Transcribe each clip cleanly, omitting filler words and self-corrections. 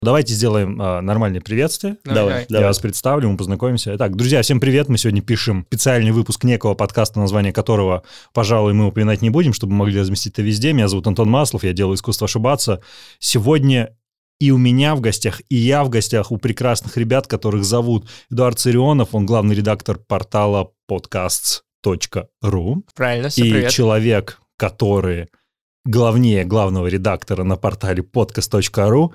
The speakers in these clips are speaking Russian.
Давайте сделаем нормальное приветствие. Давай. Я вас представлю, мы познакомимся. Итак, друзья, всем привет. Мы сегодня пишем специальный выпуск некого подкаста, название которого, пожалуй, мы упоминать не будем, чтобы мы могли разместить это везде. Меня зовут Антон Маслов, я делаю «Искусство ошибаться». Сегодня и у меня в гостях, и я в гостях у прекрасных ребят, которых зовут Эдуард Царионов, он главный редактор портала podcasts.ru. Правильно, все и привет. Человек, который главнее главного редактора на портале podcast.ru,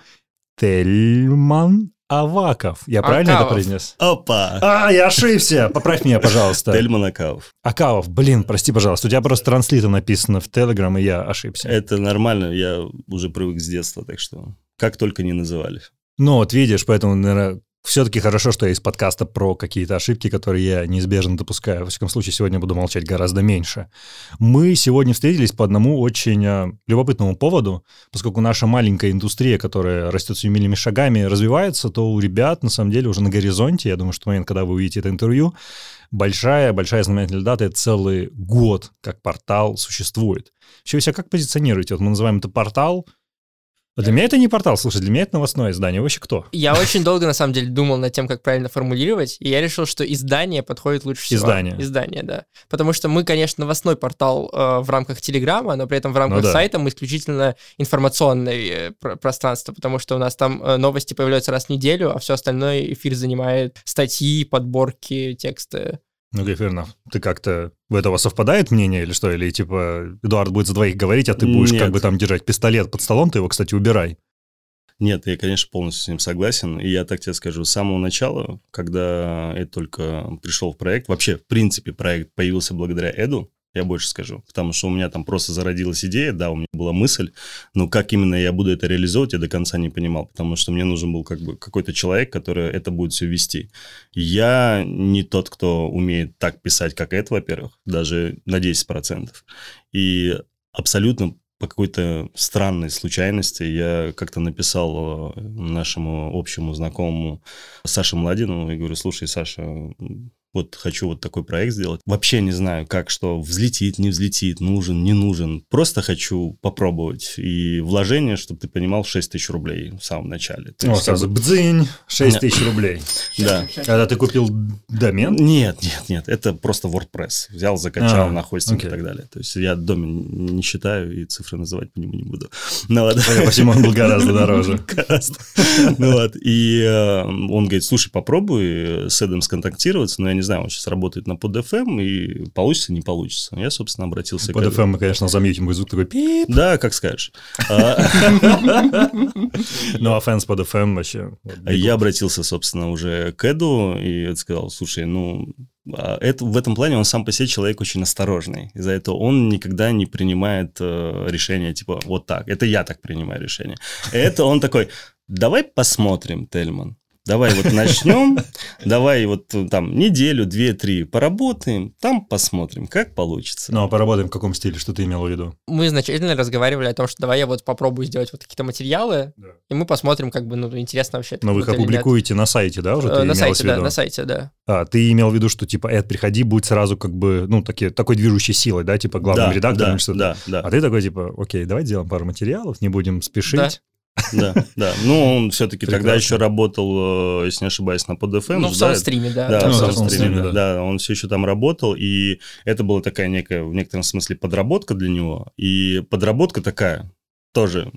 Тельман Аваков. Я правильно это произнес? Опа! Я ошибся! Поправь меня, пожалуйста. Тельман Акавов. Акавов, прости, пожалуйста. У тебя просто транслитом написано в Telegram, и я ошибся. Это нормально, я уже привык с детства, так что как только не называли. Ну, вот видишь, поэтому, наверное, все-таки хорошо, что я из подкаста про какие-то ошибки, которые я неизбежно допускаю. Во всяком случае, сегодня буду молчать гораздо меньше. Мы сегодня встретились по одному очень любопытному поводу, поскольку наша маленькая индустрия, которая растет семимильными шагами, развивается, то у ребят, на самом деле, уже на горизонте, я думаю, что в момент, когда вы увидите это интервью, большая знаменательная дата — это целый год, как портал существует. Вообще, вы себя как позиционируете? Вот мы называем это портал. Для меня это не портал, слушай, для меня это новостное издание. Вы вообще кто? Я очень долго, на самом деле, думал над тем, как правильно формулировать, и я решил, что издание подходит лучше всего. Издание, да. Потому что мы, конечно, новостной портал в рамках Телеграма, но при этом в рамках сайта мы исключительно информационное пространство, потому что у нас там новости появляются раз в неделю, а все остальное эфир занимает статьи, подборки, тексты. Ну, Гайфернов, ты как-то... У этого совпадает мнение или что? Или типа Эдуард будет за двоих говорить, а ты будешь как бы там держать пистолет под столом, ты его, кстати, убирай. Нет, я, конечно, полностью с ним согласен. И я так тебе скажу, с самого начала, когда это только пришел в проект, вообще, в принципе, проект появился благодаря Эду, я больше скажу, потому что у меня там просто зародилась идея, да, у меня была мысль, но как именно я буду это реализовывать, я до конца не понимал, потому что мне нужен был как бы какой-то человек, который это будет все вести. Я не тот, кто умеет так писать, как это, во-первых, даже на 10%. И абсолютно по какой-то странной случайности я как-то написал нашему общему знакомому Саше Младину и говорю: слушай, Саша, вот хочу вот такой проект сделать. Вообще не знаю, как, что взлетит, не взлетит, нужен, не нужен. Просто хочу попробовать. И вложение, чтобы ты понимал, 6 тысяч рублей в самом начале. Сразу бдзынь, 6 тысяч рублей. Да. Когда ты купил домен? Нет. Это просто WordPress. Взял, закачал на хостинг и так далее. То есть я домен не считаю и цифры называть по нему не буду. Посему он был гораздо дороже. И он говорит: слушай, попробуй с Эдом сконтактироваться, но я не знаю, он сейчас работает на PodFM, и получится, не получится. Я, собственно, обратился к PodFM мы, конечно, замьютим, будет звук такой пип. Да, как скажешь. Ну, а фэн с PodFM вообще... Я обратился, собственно, уже к Эду и сказал: слушай, в этом плане он сам по себе человек очень осторожный. Из-за этого он никогда не принимает решения типа вот так. Это я так принимаю решение. Это он такой: давай посмотрим, Тельман. Давай вот начнем, давай вот там неделю, 2-3 поработаем, там посмотрим, как получится. Ну, а поработаем в каком стиле, что ты имел в виду? Мы изначально разговаривали о том, что давай я вот попробую сделать вот какие-то материалы, и мы посмотрим, как бы, интересно вообще. Но вы их опубликуете на сайте, да, уже? На сайте, да. Ты имел в виду, что типа, Эд, приходи, будь сразу как бы, такой движущей силой, да, типа главным редактором или что-то. Да. А ты такой типа: окей, давай сделаем пару материалов, не будем спешить. Да. Ну, он все-таки тогда еще работал, если не ошибаюсь, на PodFM. Ну, в саундстриме, да. Да, в саундстриме, да. Он все еще там работал, и это была такая некая, в некотором смысле, подработка для него. И подработка такая... Тоже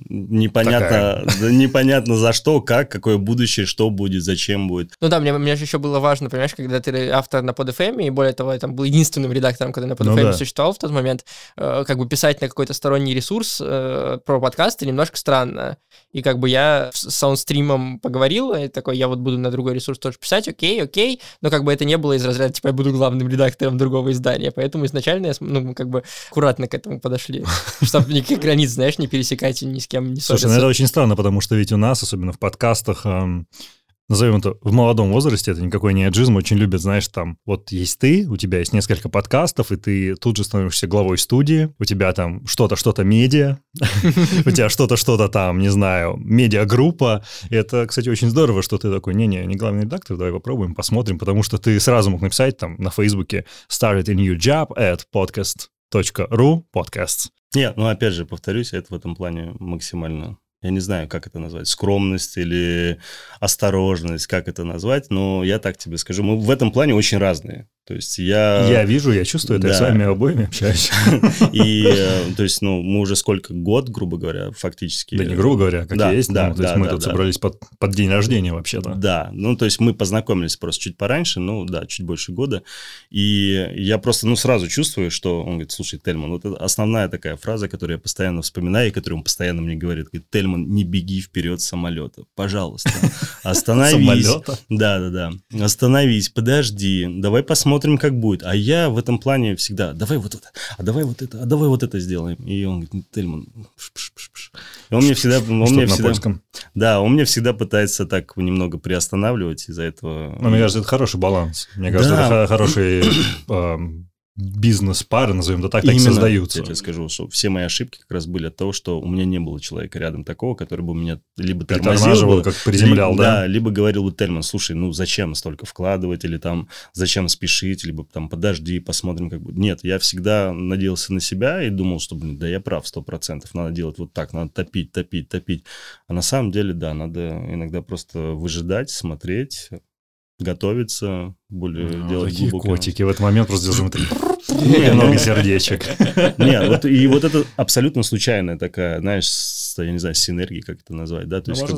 непонятно за что, как, какое будущее, что будет, зачем будет. Ну да, мне же еще было важно, понимаешь, когда ты автор на PodFM, и более того, я там был единственным редактором, который на PodFM существовал в тот момент, как бы писать на какой-то сторонний ресурс про подкасты немножко странно. И как бы я с саундстримом поговорил, и такой: я вот буду на другой ресурс тоже писать, окей, но как бы это не было из разряда, типа, я буду главным редактором другого издания, поэтому изначально как бы аккуратно к этому подошли, чтобы никаких границ, знаешь, не пересекать и ни с кем не ссориться. Слушай, это очень странно, потому что ведь у нас, особенно в подкастах, назовем это, в молодом возрасте, это никакой не эйджизм, очень любят, знаешь, там, вот есть ты, у тебя есть несколько подкастов, и ты тут же становишься главой студии, у тебя там что-то медиа, у тебя что-то там, не знаю, медиагруппа. Это, кстати, очень здорово, что ты такой: не главный редактор, давай попробуем, посмотрим, потому что ты сразу мог написать там на Фейсбуке started a new job at podcast.ru podcasts. Нет, опять же, повторюсь, это в этом плане максимально я не знаю, как это назвать, скромность или осторожность, как это назвать, но я так тебе скажу, мы в этом плане очень разные. То есть Я вижу, я чувствую, это я с вами обоими общаюсь. И, то есть, мы уже год, грубо говоря, фактически. Да не грубо говоря, как есть. Да, то есть мы тут собрались под день рождения вообще-то. Да, то есть мы познакомились просто чуть пораньше, чуть больше года. И я просто, сразу чувствую, что он говорит, слушай, Тельман, вот это основная такая фраза, которую я постоянно вспоминаю, и которую он постоянно мне говорит, Тельман, не беги вперед самолета, пожалуйста, остановись. Самолета? Да, остановись, подожди, давай посмотрим, как будет. А я в этом плане всегда, давай вот это, давай вот это сделаем. И он говорит, Тельман, и он мне всегда... Да, он мне всегда пытается так немного приостанавливать из-за этого. Мне кажется, это хороший баланс. Мне кажется, это хороший бизнес-пары, назовем это так, так и создаются. Я тебе скажу, что все мои ошибки как раз были от того, что у меня не было человека рядом такого, который бы меня либо тормозил, как приземлял, да? Либо говорил бы, Тельман, слушай, зачем столько вкладывать, или там зачем спешить, либо там подожди, посмотрим, как будет. Нет, я всегда надеялся на себя и думал, что, да я прав 100%, надо делать вот так, надо топить. А на самом деле, да, надо иногда просто выжидать, смотреть, готовиться, более делать такие глубоко. Котики в этот момент просто делаем много сердечек. Нет, и вот это абсолютно случайная такая, знаешь, я не знаю, синергия, как это назвать, да? То есть,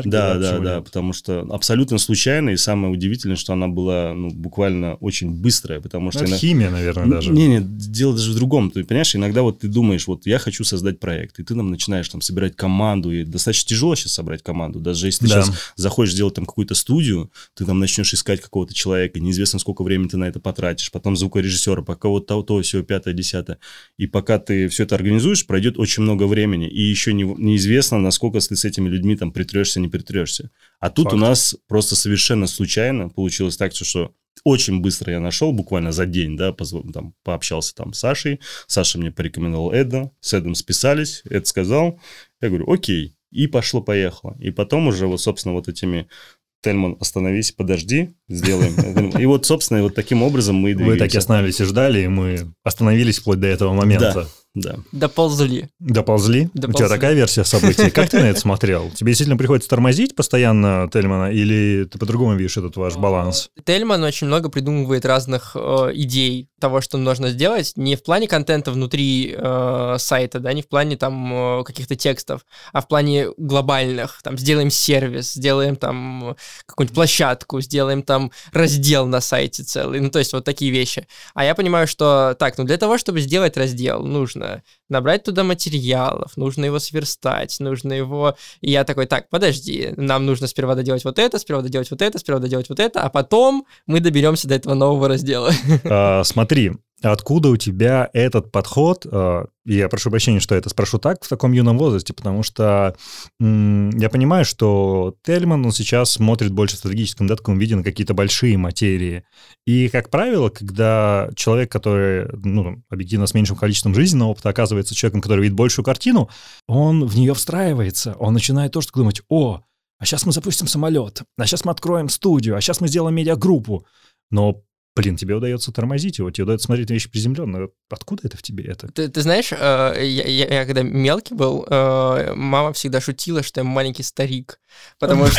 да, потому что абсолютно случайно, и самое удивительное, что она была, буквально очень быстрая, потому что... Это химия, наверное, даже. Нет, дело даже в другом. Ты понимаешь, иногда вот ты думаешь, вот я хочу создать проект, и ты начинаешь собирать команду, и достаточно тяжело сейчас собрать команду, даже если ты сейчас захочешь сделать там какую-то студию, ты там начнешь искать какого-то человека, неизвестно, сколько времени ты на это потратишь, потом звукорежиссера, пока вот то, все, 5-е, 10-е. И пока ты все это организуешь, пройдет очень много времени, и еще неизвестно, насколько ты с этими людьми там притрешься, не притрешься. А тут у нас просто совершенно случайно получилось так, что очень быстро я нашел, буквально за день, да, пообщался там с Сашей, Саша мне порекомендовал Эда, с Эдом списались, Эд сказал, я говорю, окей, и пошло-поехало. И потом уже собственно, этими... Тельман, остановись, подожди, сделаем. И вот, собственно, вот таким образом мы и двигаемся. Вы так и остановились и ждали, и мы остановились вплоть до этого момента. Да. Доползли. У тебя такая версия событий. Как ты на это смотрел? Тебе действительно приходится тормозить постоянно Тельмана, или ты по-другому видишь этот ваш баланс? Тельман очень много придумывает разных идей того, что нужно сделать, не в плане контента внутри сайта, да, не в плане там каких-то текстов, а в плане глобальных. Там сделаем сервис, сделаем там какую-нибудь площадку, сделаем там раздел на сайте целый, то есть вот такие вещи. А я понимаю, что для того, чтобы сделать раздел, нужно набрать туда материалов, нужно его сверстать, нужно его... И я такой, подожди, нам нужно сперва доделать вот это, сперва доделать вот это, сперва доделать вот это, а потом мы доберемся до этого нового раздела. Смотри, откуда у тебя этот подход? Я прошу прощения, что я это спрошу так в таком юном возрасте, потому что я понимаю, что Тельман, он сейчас смотрит больше в стратегическом таком виде на какие-то большие материи. И, как правило, когда человек, который, объективно с меньшим количеством жизненного опыта, оказывается человеком, который видит большую картину, он в нее встраивается, он начинает тоже думать, а сейчас мы запустим самолет, а сейчас мы откроем студию, а сейчас мы сделаем медиагруппу. Но тебе удается тормозить его, тебе удается смотреть на вещи приземленно. Откуда это в тебе? Ты знаешь, я когда мелкий был, мама всегда шутила, что я маленький старик. Потому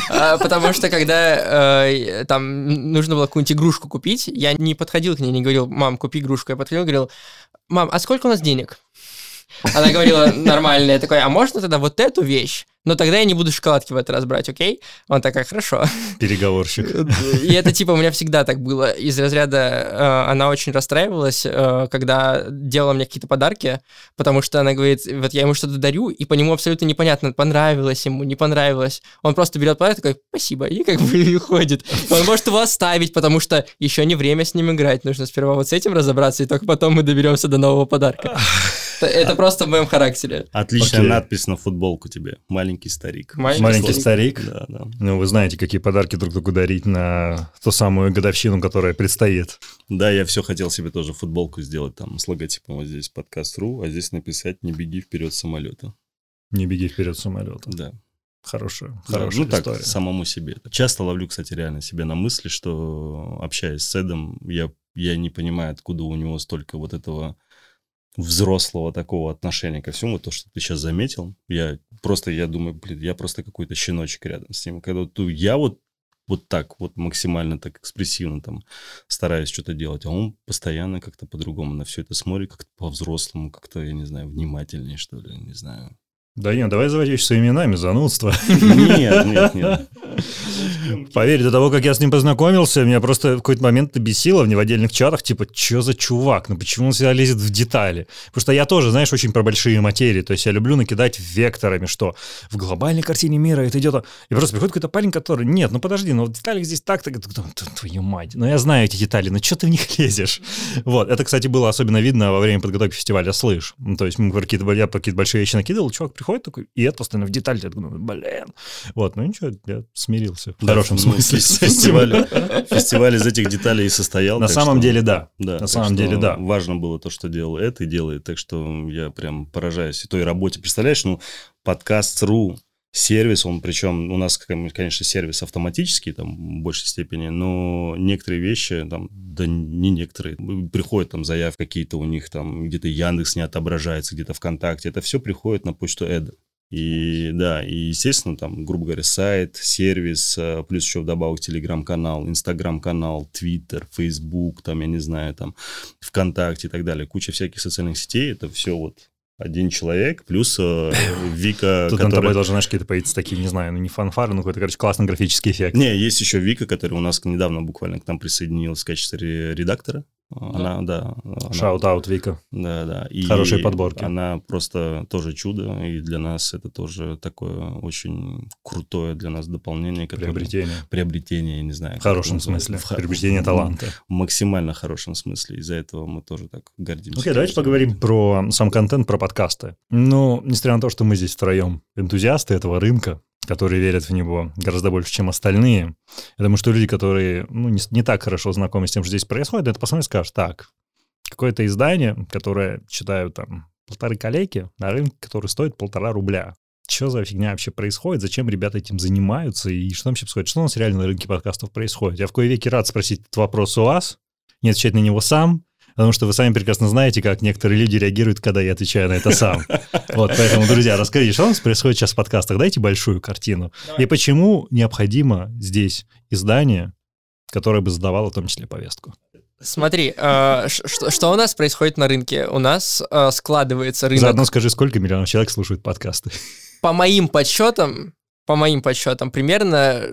что когда там нужно было какую-нибудь игрушку купить, я не подходил к ней, не говорил, мам, купи игрушку. Я подходил и говорил, мам, а сколько у нас денег? Она говорила нормально, я такой, а можно тогда вот эту вещь? Но тогда я не буду шоколадки в этот раз брать, окей? Он такая, хорошо. Переговорщик. И это у меня всегда так было. Из разряда она очень расстраивалась, когда делала мне какие-то подарки, потому что она говорит, вот я ему что-то дарю, и по нему абсолютно непонятно, понравилось ему, не понравилось. Он просто берет подарок, такой, спасибо, и уходит. Он может его оставить, потому что еще не время с ним играть, нужно сперва вот с этим разобраться, и только потом мы доберемся до нового подарка. Это просто в моем характере. Отличная надпись на футболку тебе. Маленький старик. Маленький старик? Да. Вы знаете, какие подарки друг другу дарить на ту самую годовщину, которая предстоит. Да, я все хотел себе тоже футболку сделать там с логотипом вот здесь подкаст.ру, а здесь написать «Не беги вперед самолета». Не беги вперед самолета. Да. Хорошая история. Так, самому себе. Часто ловлю, кстати, реально себе на мысли, что, общаясь с Эдом, я не понимаю, откуда у него столько вот этого взрослого такого отношения ко всему, то, что ты сейчас заметил. Я думаю, я просто какой-то щеночек рядом с ним. Когда я вот так вот максимально так экспрессивно там стараюсь что-то делать, а он постоянно как-то по-другому на все это смотрит, как-то по-взрослому, как-то, я не знаю, внимательнее, что ли, не знаю. Да нет, давай заводишь своими именами, занудство. Нет. Поверь, до того, как я с ним познакомился, меня просто в какой-то момент бесило в неводельных чатах, типа, что за чувак, ну почему он всегда лезет в детали? Потому что я тоже, знаешь, очень про большие материи, то есть я люблю накидать векторами, что в глобальной картине мира это идет... И просто приходит какой-то парень, который, нет, ну подожди, ну в деталях здесь так-то, твою мать, ну я знаю эти детали, но что ты в них лезешь? Вот, это, кстати, было особенно видно во время подготовки фестиваля «Слышь». То есть я какие-то большие вещи накидывал, чувак приходит такой, и это постоянно в детали, я думаю, блин. Вот, ну ничего, я смирился. В хорошем смысле. Фестиваль из этих деталей и состоял. На самом деле, да. На самом деле, да. Важно было то, что делал это и делает. Так что я прям поражаюсь той работе. Представляешь, подкаст.ру сервис, он причем у нас, конечно, сервис автоматический, там, в большей степени, но некоторые вещи, там, да не некоторые, приходят там заявки какие-то у них, там, где-то Яндекс не отображается, где-то ВКонтакте, это все приходит на почту Эда. И да, и естественно, там, грубо говоря, сайт, сервис, плюс еще вдобавок телеграм-канал, инстаграм-канал, твиттер, фейсбук, там, я не знаю, там, ВКонтакте и так далее. Куча всяких социальных сетей, это все вот один человек, плюс Вика, тут над тобой должны, знаешь, какие-то появиться такие, не знаю, не фанфары, но какой-то, короче, классный графический эффект. Не, есть еще Вика, которая у нас недавно буквально к нам присоединилась в качестве редактора. Она Шаут-аут, Вика. Да. И хорошие подборки. Она просто тоже чудо, и для нас это тоже такое очень крутое для нас дополнение. Приобретение, я не знаю. В хорошем смысле. Приобретение таланта. В максимально хорошем смысле. Из-за этого мы тоже так гордимся. Окей, давайте поговорим про сам контент, про подкасты. Ну, несмотря на то, что мы здесь втроем энтузиасты этого рынка, которые верят в него гораздо больше, чем остальные. Я думаю, что люди, которые не так хорошо знакомы с тем, что здесь происходит, это посмотрят и скажут, так, какое-то издание, которое читают там 1,5 копейки на рынке, который стоит 1,5 рубля. Что за фигня вообще происходит? Зачем ребята этим занимаются? И что там вообще происходит? Что у нас реально на рынке подкастов происходит? Я в кои веки рад спросить этот вопрос у вас, не отвечать на него сам, потому что вы сами прекрасно знаете, как некоторые люди реагируют, когда я отвечаю на это сам. Вот, поэтому, друзья, расскажите, что у нас происходит сейчас в подкастах? Дайте большую картину. Давай. И почему необходимо здесь издание, которое бы задавало в том числе повестку? Смотри, что у нас происходит на рынке? У нас складывается рынок... Заодно скажи, сколько миллионов человек слушают подкасты? По моим подсчетам, примерно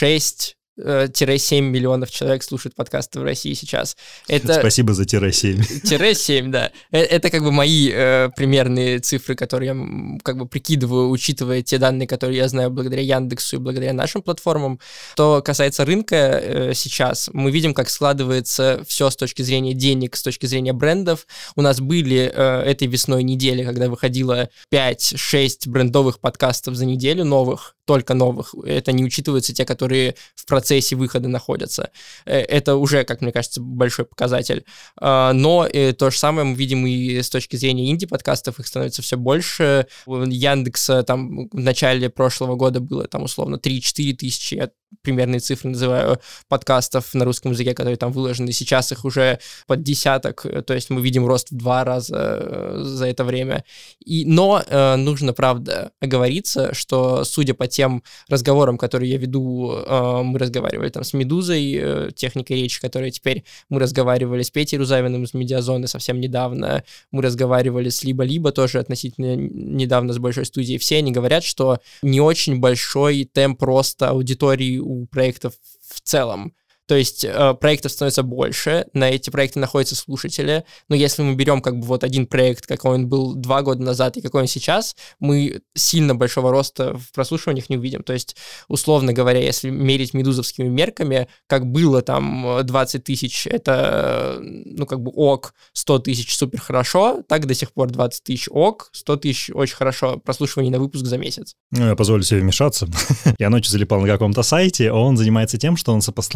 6-7 миллионов человек слушают подкасты в России сейчас. Спасибо за -7. -7, да. Это как бы мои примерные цифры, которые я как бы прикидываю, учитывая те данные, которые я знаю благодаря Яндексу и благодаря нашим платформам. Что касается рынка сейчас, мы видим, как складывается все с точки зрения денег, с точки зрения брендов. У нас были этой весной недели, когда выходило 5-6 брендовых подкастов за неделю, только новых. Это не учитываются те, которые в процессе выхода находятся. Это уже, как мне кажется, большой показатель. Но то же самое мы видим и с точки зрения инди-подкастов, их становится все больше. У Яндекса там в начале прошлого года было там условно 3-4 тысячи, я примерные цифры называю, подкастов на русском языке, которые там выложены. Сейчас их уже под десяток, то есть мы видим рост в 2 раза за это время. Но нужно, правда, оговориться, что, судя по тем разговорам, которые я веду, мы разговаривали там с Медузой, техникой речи, которая теперь мы разговаривали с Петей Рузавиным из Медиазоны совсем недавно, мы разговаривали с Либо-Либо тоже относительно недавно с большой студией. Все они говорят, что не очень большой темп роста аудитории у проектов в целом. То есть проектов становится больше, на эти проекты находятся слушатели, но если мы берем как бы вот один проект, какой он был 2 года назад и какой он сейчас, мы сильно большого роста в прослушиваниях не увидим. То есть, условно говоря, если мерить медузовскими мерками, как было там 20 тысяч, это, как бы ок, 100 тысяч супер хорошо, так до сих пор 20 тысяч ок, 100 тысяч очень хорошо, прослушивание на выпуск за месяц. Я позволю себе вмешаться. Я ночью залипал на каком-то сайте, он занимается тем, что он сопоставляет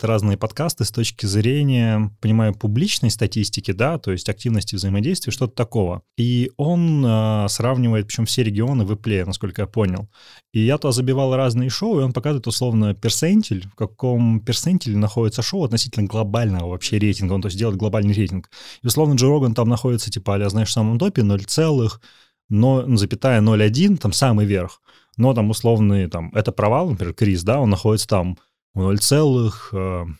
разные подкасты с точки зрения, понимаю, публичной статистики, да, то есть активности взаимодействия, что-то такого. И он сравнивает, причем все регионы в Apple, насколько я понял. И я туда забивал разные шоу, и он показывает условно персентиль, в каком персентиле находится шоу относительно глобального вообще рейтинга, он то есть делает глобальный рейтинг. И условно Джо Роган там находится, типа, а-ля, знаешь, в самом топе 0,01, там самый верх. Но там условный, там, это провал, например, Крис, да, он находится там 0,06.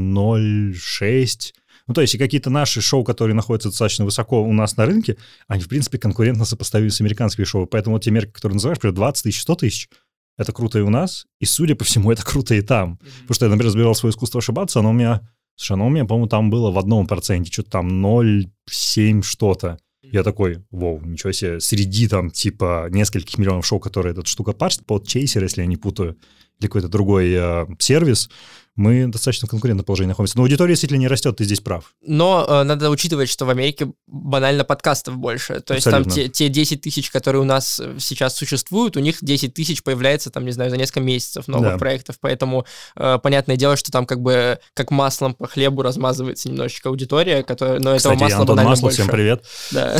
Ну, то есть и какие-то наши шоу, которые находятся достаточно высоко у нас на рынке, они, в принципе, конкурентно сопоставимы с американскими шоу. Поэтому вот те мерки, которые называешь, например, 20 тысяч, 100 тысяч, это круто и у нас, и, судя по всему, это круто и там. Потому что я, например, разбирал свое искусство ошибаться, оно у меня, по-моему, там было в 1%, что-то там 0,7 что-то. Я такой, вау, ничего себе, среди там типа нескольких миллионов шоу, которые эта штука парсит, Podchaser, если я не путаю, или какой-то другой сервис, мы достаточно в конкурентном положении находимся. Но аудитория действительно не растет, ты здесь прав. Но надо учитывать, что в Америке банально подкастов больше. То абсолютно. Есть там те 10 тысяч, которые у нас сейчас существуют, у них 10 тысяч появляется там, не знаю, за несколько месяцев новых проектов. Поэтому понятное дело, что там как бы как маслом по хлебу размазывается немножечко аудитория, которая, но этого масла банально больше. Всем привет. Да.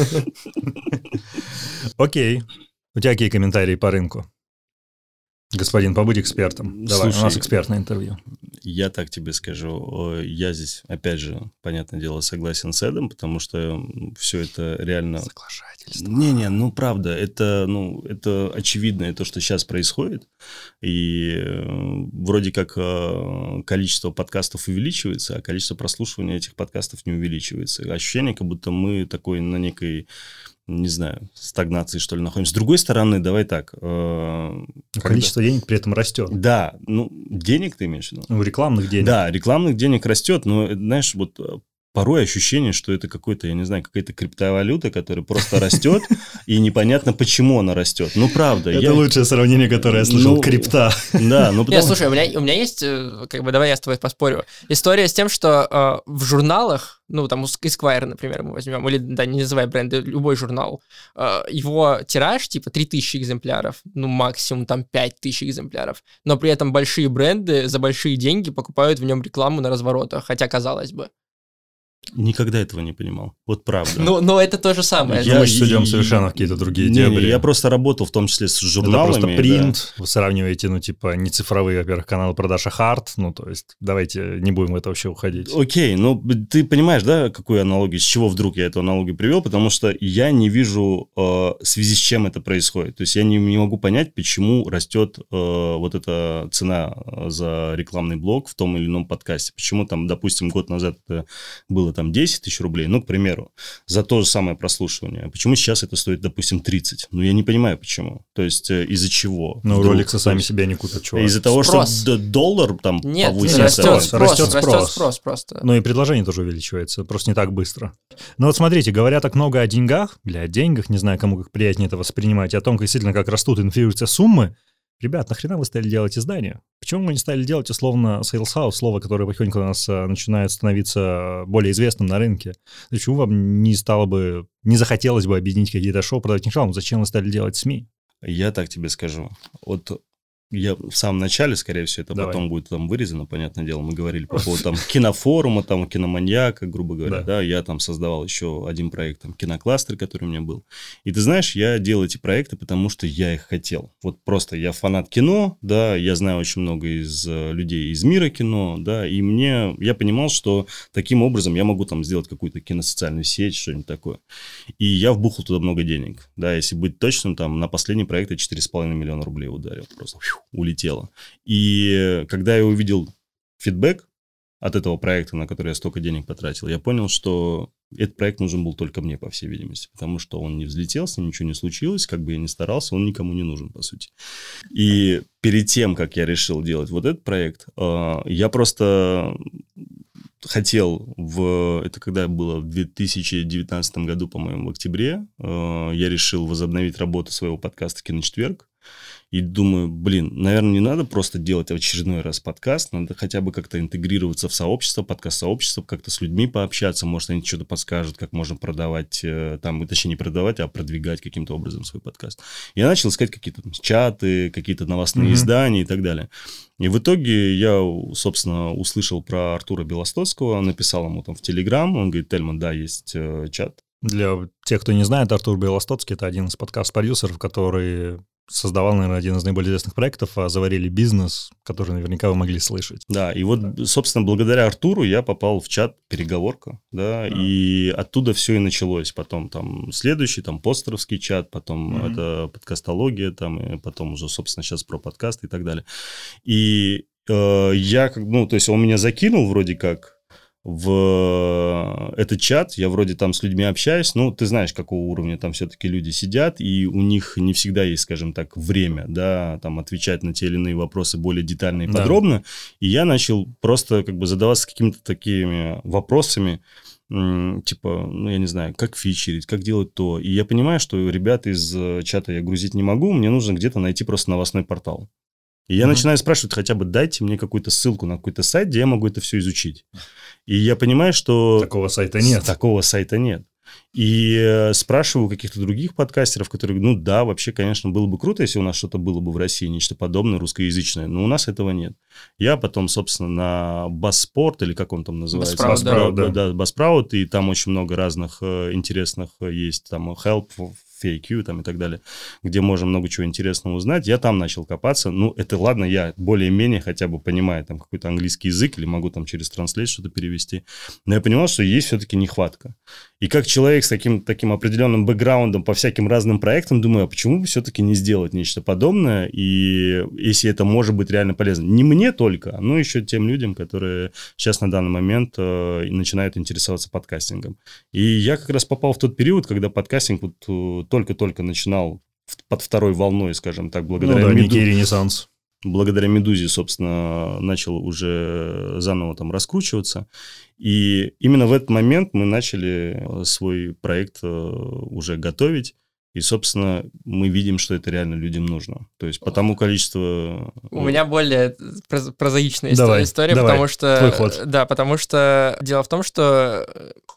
Окей. У тебя какие комментарии по рынку? Господин, побудь экспертом. Давай, слушай, у нас экспертное интервью. Я так тебе скажу. Я здесь, опять же, понятное дело, согласен с Эдом, потому что все это реально... Соглашательство. Не-не, ну, правда, это очевидно, то, что сейчас происходит. И вроде как количество подкастов увеличивается, а количество прослушивания этих подкастов не увеличивается. Ощущение, как будто мы такой на некой... не знаю, стагнации, что ли, находимся. С другой стороны, давай так. Количество денег при этом растет. Да, ну, денег ты имеешь в виду? Ну, рекламных денег. Да, рекламных денег растет, но, знаешь, вот порой ощущение, что это какой-то, я не знаю, какая-то криптовалюта, которая просто растет, и непонятно, почему она растет. Ну, правда. Это лучшее сравнение, которое я слышал, крипта. Да, ну, потому... Нет, слушай, у меня есть, как бы, давай я с тобой поспорю, история с тем, что в журналах, ну, там, Esquire, например, мы возьмем, или, да, не называй бренды, любой журнал, его тираж, типа, 3000 экземпляров, ну, максимум, там, 5000 экземпляров, но при этом большие бренды за большие деньги покупают в нем рекламу на разворотах, хотя, казалось бы. Никогда этого не понимал. Вот правда. Но это то же самое. Мы же идем совершенно в какие-то другие дебри. Я просто работал в том числе с журналами. Это просто принт. Да. Вы сравниваете, ну, типа, не цифровые, во-первых, каналы продаж, а хард. Ну, то есть, давайте не будем в это вообще уходить. Окей, ну, ты понимаешь, да, какую аналогию, с чего вдруг я эту аналогию привел? Потому что я не вижу связи, с чем это происходит. То есть, я не могу понять, почему растет вот эта цена за рекламный блок в том или ином подкасте. Почему там, допустим, год назад это было там 10 тысяч рублей, ну, к примеру, за то же самое прослушивание. Почему сейчас это стоит, допустим, 30? Ну, я не понимаю, почему. То есть, из-за чего? Ну, роликсы сами себя не купят, чувак. Из-за того, что доллар там повысился. Нет, растет спрос просто. Ну, и предложение тоже увеличивается, просто не так быстро. Ну, вот смотрите, говоря так много о деньгах, о деньгах, не знаю, кому как приятнее это воспринимать, о том, действительно, как растут, инфлируются суммы. Ребят, нахрена вы стали делать издания? Почему мы не стали делать условно Sales House, слово, которое потихоньку у нас начинает становиться более известным на рынке? Почему вам не захотелось бы объединить какие-то шоу, продавать рекламу? Зачем вы стали делать СМИ? Я так тебе скажу. Вот я в самом начале, скорее всего, это потом будет там вырезано, понятное дело, мы говорили по поводу там кинофорума, там киноманьяка, грубо говоря, да, я там создавал еще один проект, там кинокластер, который у меня был. И ты знаешь, я делал эти проекты, потому что я их хотел. Вот просто я фанат кино, да, я знаю очень много из людей из мира кино, да, и я понимал, что таким образом я могу там сделать какую-то киносоциальную сеть, что-нибудь такое. И я вбухал туда много денег, да, если быть точным, там на последний проект я 4,5 миллиона рублей ударил, просто улетело. И когда я увидел фидбэк от этого проекта, на который я столько денег потратил, я понял, что этот проект нужен был только мне, по всей видимости, потому что он не взлетел, с ним ничего не случилось, как бы я ни старался, он никому не нужен, по сути. И перед тем, как я решил делать вот этот проект, я просто хотел это когда было в 2019 году, по-моему, в октябре, я решил возобновить работу своего подкаста «Киночетверг». И думаю, наверное, не надо просто делать в очередной раз подкаст, надо хотя бы как-то интегрироваться в сообщество, подкаст-сообщество, как-то с людьми пообщаться, может, они что-то подскажут, как можно продавать, точнее, не продавать, а продвигать каким-то образом свой подкаст. Я начал искать какие-то там чаты, какие-то новостные издания и так далее. И в итоге я, собственно, услышал про Артура Белостоцкого, написал ему там в Телеграм, он говорит: Тельман, да, есть чат. Для тех, кто не знает, Артур Белостоцкий — это один из подкаст-продюсеров, который создавал, наверное, один из наиболее известных проектов «Заварили бизнес», который наверняка вы могли слышать. Да, и вот, собственно, благодаря Артуру я попал в чат «Переговорка», да, и оттуда все и началось. Потом там следующий, там постеровский чат, потом это подкастология, там, и потом уже, собственно, сейчас про подкасты и так далее. И я, то есть он меня закинул вроде как в этот чат, я вроде там с людьми общаюсь, ты знаешь, какого уровня там все-таки люди сидят, и у них не всегда есть, скажем так, время, да, там отвечать на те или иные вопросы более детально и подробно, и я начал просто как бы задаваться какими-то такими вопросами, типа, я не знаю, как фичерить, как делать то, и я понимаю, что ребят из чата я грузить не могу, мне нужно где-то найти просто новостной портал. И я начинаю спрашивать, хотя бы дайте мне какую-то ссылку на какой-то сайт, где я могу это все изучить. И я понимаю, что... Такого сайта нет. Такого сайта нет. И спрашиваю каких-то других подкастеров, которые, да, вообще, конечно, было бы круто, если у нас что-то было бы в России, нечто подобное, русскоязычное, но у нас этого нет. Я потом, собственно, на Басспорт, или как он там называется? Басспраут, да, Басспраут, и там очень много разных интересных есть, там, Help, FAQ там и так далее, где можно много чего интересного узнать. Я там начал копаться. Это ладно, я более-менее хотя бы понимаю там какой-то английский язык или могу там через Translate что-то перевести. Но я понимал, что есть все-таки нехватка. И как человек с таким определенным бэкграундом по всяким разным проектам, думаю, а почему бы все-таки не сделать нечто подобное, и если это может быть реально полезно. Не мне только, но еще тем людям, которые сейчас на данный момент начинают интересоваться подкастингом. И я как раз попал в тот период, когда подкастинг только-только начинал под второй волной, скажем так, благодаря некий ренессанс. Благодаря «Медузе», собственно, начал уже заново там раскручиваться. И именно в этот момент мы начали свой проект уже готовить. И, собственно, мы видим, что это реально людям нужно. То есть по тому количеству... У меня более прозаичная история, потому что... Твой ход. Да, потому что дело в том, что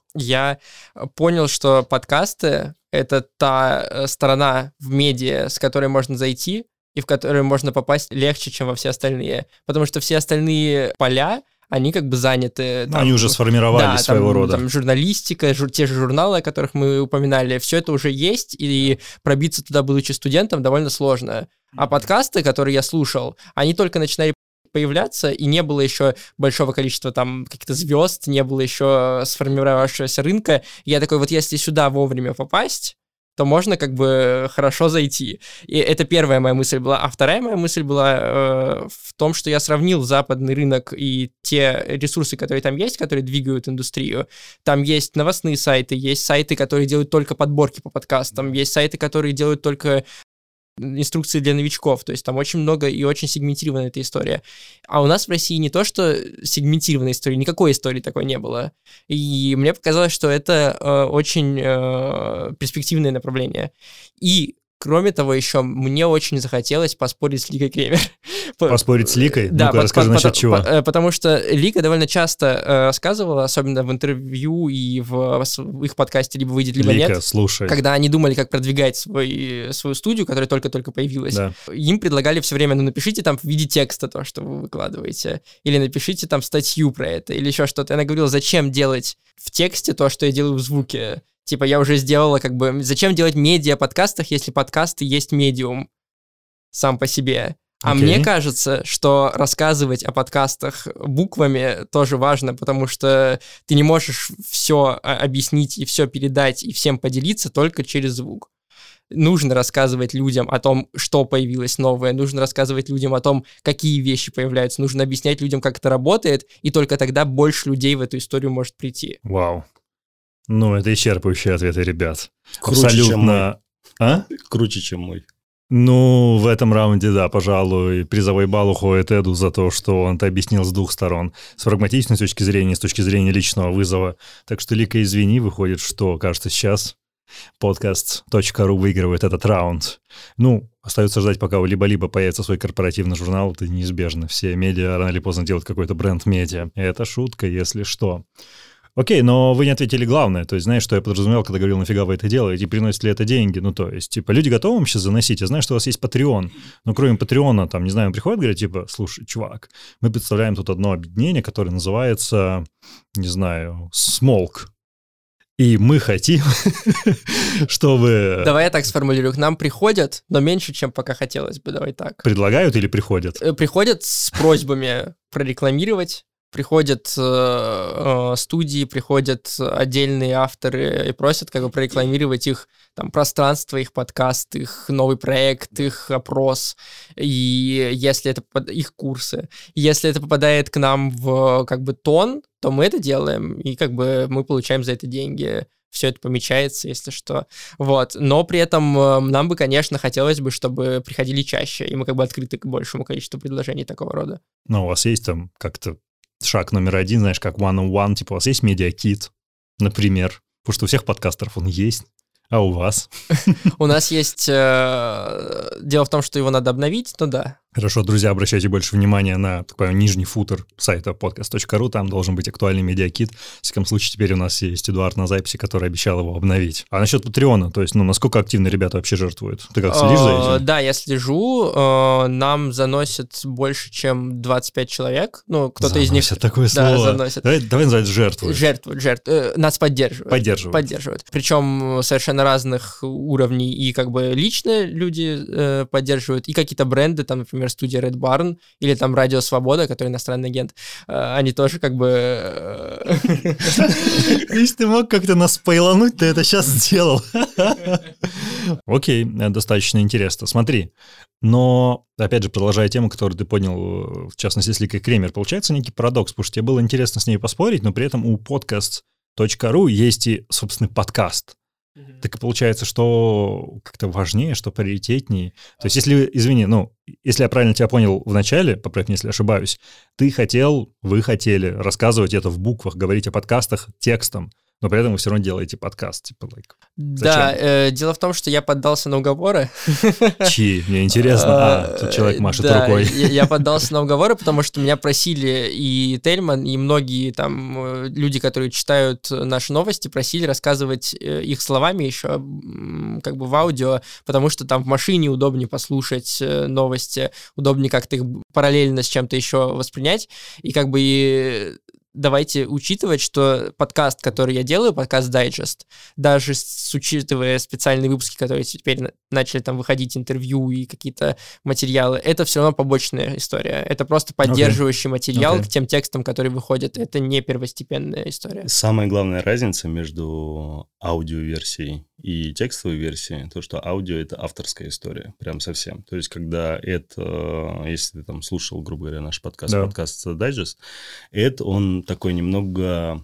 я понял, что подкасты — это та сторона в медиа, с которой можно зайти, и в которую можно попасть легче, чем во все остальные. Потому что все остальные поля, они как бы заняты. Там, они уже сформировались своего рода. Там журналистика, те же журналы, о которых мы упоминали, все это уже есть, и пробиться туда, будучи студентом, довольно сложно. А подкасты, которые я слушал, они только начинали появляться, и не было еще большого количества там каких-то звезд, не было еще сформировавшегося рынка. И я такой, если сюда вовремя попасть, то можно как бы хорошо зайти. И это первая моя мысль была. А вторая моя мысль была в том, что я сравнил западный рынок и те ресурсы, которые там есть, которые двигают индустрию. Там есть новостные сайты, есть сайты, которые делают только подборки по подкастам, есть сайты, которые делают только инструкции для новичков, то есть там очень много и очень сегментированная эта история. А у нас в России не то, что сегментированная история, никакой истории такой не было. И мне показалось, что это очень перспективное направление. И кроме того, еще мне очень захотелось поспорить с Лигой Кремер. Поспорить с Лигой? Да, ну-ка, расскажи насчет чего. Потому что Лига довольно часто рассказывала, особенно в интервью и в их подкасте «Либо выйдет, либо Лика, нет», слушай. когда они думали, как продвигать свою студию, которая только-только появилась. Да. Им предлагали все время, напишите там в виде текста то, что вы выкладываете, или напишите там статью про это, или еще что-то. Она говорила, зачем делать в тексте то, что я делаю в звуке? Типа, я уже сделала зачем делать медиа о подкастах, если подкасты есть медиум сам по себе? А мне кажется, что рассказывать о подкастах буквами тоже важно, потому что ты не можешь все объяснить и все передать и всем поделиться только через звук. Нужно рассказывать людям о том, что появилось новое, нужно рассказывать людям о том, какие вещи появляются, нужно объяснять людям, как это работает, и только тогда больше людей в эту историю может прийти. Вау. Это исчерпывающие ответы, ребят. Круче, абсолютно. Круче, чем мой. В этом раунде, да, пожалуй, призовой балл уходит Эду за то, что он это объяснил с двух сторон. С прагматичной точки зрения, с точки зрения личного вызова. Так что, Лика, извини, выходит, что, кажется, сейчас podcast.ru выигрывает этот раунд. Остается ждать, пока у либо-либо появится свой корпоративный журнал. Это неизбежно. Все медиа рано или поздно делают какой-то бренд медиа. Это шутка, если что. Окей, но вы не ответили главное. То есть, знаешь, что я подразумевал, когда говорил, нафига вы это делаете, и приносит ли это деньги? Ну, то есть, типа, люди готовы вам сейчас заносить? Я знаю, что у вас есть Patreon, но кроме Patreon, там, не знаю, приходят, говорят, типа, слушай, чувак, мы представляем тут одно объединение, которое называется, не знаю, Smolk. И мы хотим, чтобы... Давай я так сформулирую. К нам приходят, но меньше, чем пока хотелось бы. Давай так. Предлагают или приходят? Приходят с просьбами прорекламировать. Приходят студии, приходят отдельные авторы и просят как бы прорекламировать их там пространство, их подкаст, их новый проект, их опрос, и если это их курсы. Если это попадает к нам в как бы тон, то мы это делаем, и как бы мы получаем за это деньги. Все это помечается, если что. Вот. Но при этом нам бы, конечно, хотелось бы, чтобы приходили чаще, и мы как бы открыты к большему количеству предложений такого рода. Но у вас есть там как-то шаг номер 1, знаешь, как one-on-one, типа у вас есть медиакит, например, потому что у всех подкастеров он есть, а у вас? У нас есть... Дело в том, что его надо обновить, но да. Хорошо, друзья, обращайте больше внимания на такой нижний футер сайта podcast.ru, там должен быть актуальный медиакит. В всяком случае, теперь у нас есть Эдуард на записи, который обещал его обновить. А насчет Патреона, то есть, ну, насколько активно ребята вообще жертвуют? Ты как, следишь за этим? Да, я слежу. Нам заносят больше, чем 25 человек. Ну, кто-то из них... такое слово. Да, заносят. Давай называть жертвуют. Жертвуют. Нас поддерживают. Поддерживают. Причем совершенно разных уровней. И как бы лично люди поддерживают, и какие-то бренды, там, например, студия Red Barn или там Радио Свобода, который иностранный агент, они тоже как бы... Если ты мог как-то нас спойлануть, ты это сейчас сделал. Окей, достаточно интересно. Смотри, но, опять же, продолжая тему, которую ты поднял, в частности, с Ликой Кремер, получается некий парадокс, потому что тебе было интересно с ней поспорить, но при этом у podcast.ru есть и, собственно, подкаст. Так и получается, что как-то важнее, что приоритетнее. То есть, если, извини, если я правильно тебя понял в начале, поправь меня, если ошибаюсь, вы хотели рассказывать это в буквах, говорить о подкастах текстом, но при этом вы все равно делаете подкаст. Типа, да, дело в том, что я поддался на уговоры. Чьи? Мне интересно. Тут человек машет рукой. Я поддался на уговоры, потому что меня просили и Тельман, и многие там люди, которые читают наши новости, просили рассказывать их словами еще как бы в аудио, потому что там в машине удобнее послушать новости, удобнее как-то их параллельно с чем-то еще воспринять, и как бы давайте учитывать, что подкаст, который я делаю, подкаст Digest, даже учитывая специальные выпуски, которые теперь начали там выходить, интервью и какие-то материалы, это все равно побочная история. Это просто поддерживающий материал к тем текстам, которые выходят. Это не первостепенная история. Самая главная разница между аудиоверсией и текстовой версией, то, что аудио — это авторская история, прям совсем. То есть, когда это, если ты там слушал, грубо говоря, наш подкаст Digest, это он такой немного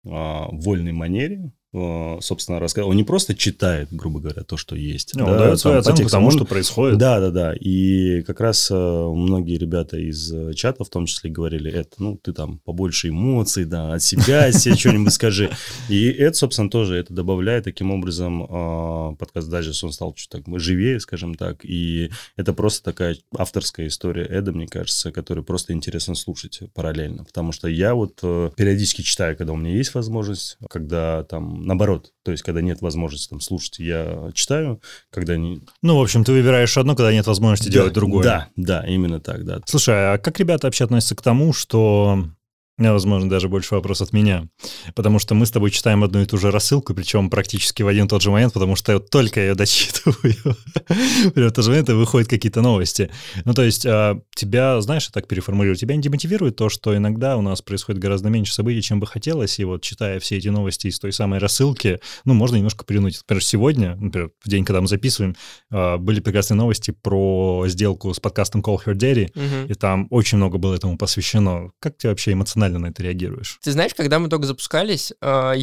вольной манере, собственно, рассказывает. Он не просто читает, грубо говоря, то, что есть. Он дает свою оценку тому, что происходит. Да. И как раз многие ребята из чата в том числе говорили, ты там побольше эмоций, да, от себя себе что-нибудь скажи. И это, собственно, тоже это добавляет. Таким образом, подкаст Digest, он стал чуть так живее, скажем так. И это просто такая авторская история Эда, мне кажется, которую просто интересно слушать параллельно. Потому что я вот периодически читаю, когда у меня есть возможность, когда там наоборот, то есть, когда нет возможности там слушать, я читаю, когда не... в общем, ты выбираешь одно, когда нет возможности делать другое. Да, именно так, да. Слушай, а как ребята вообще относятся к тому, что... Возможно, даже больше вопрос от меня. Потому что мы с тобой читаем одну и ту же рассылку, причем практически в один и тот же момент, потому что я только ее дочитываю. Прямо в тот же момент и выходят какие-то новости. То есть тебя, знаешь, я так переформулирую, тебя не демотивирует то, что иногда у нас происходит гораздо меньше событий, чем бы хотелось, и вот читая все эти новости из той самой рассылки, можно немножко прильнуть. Например, сегодня, в день, когда мы записываем, были прекрасные новости про сделку с подкастом Call Her Daddy, и там очень много было этому посвящено. Как тебе вообще эмоционально на это реагируешь? Ты знаешь, когда мы только запускались,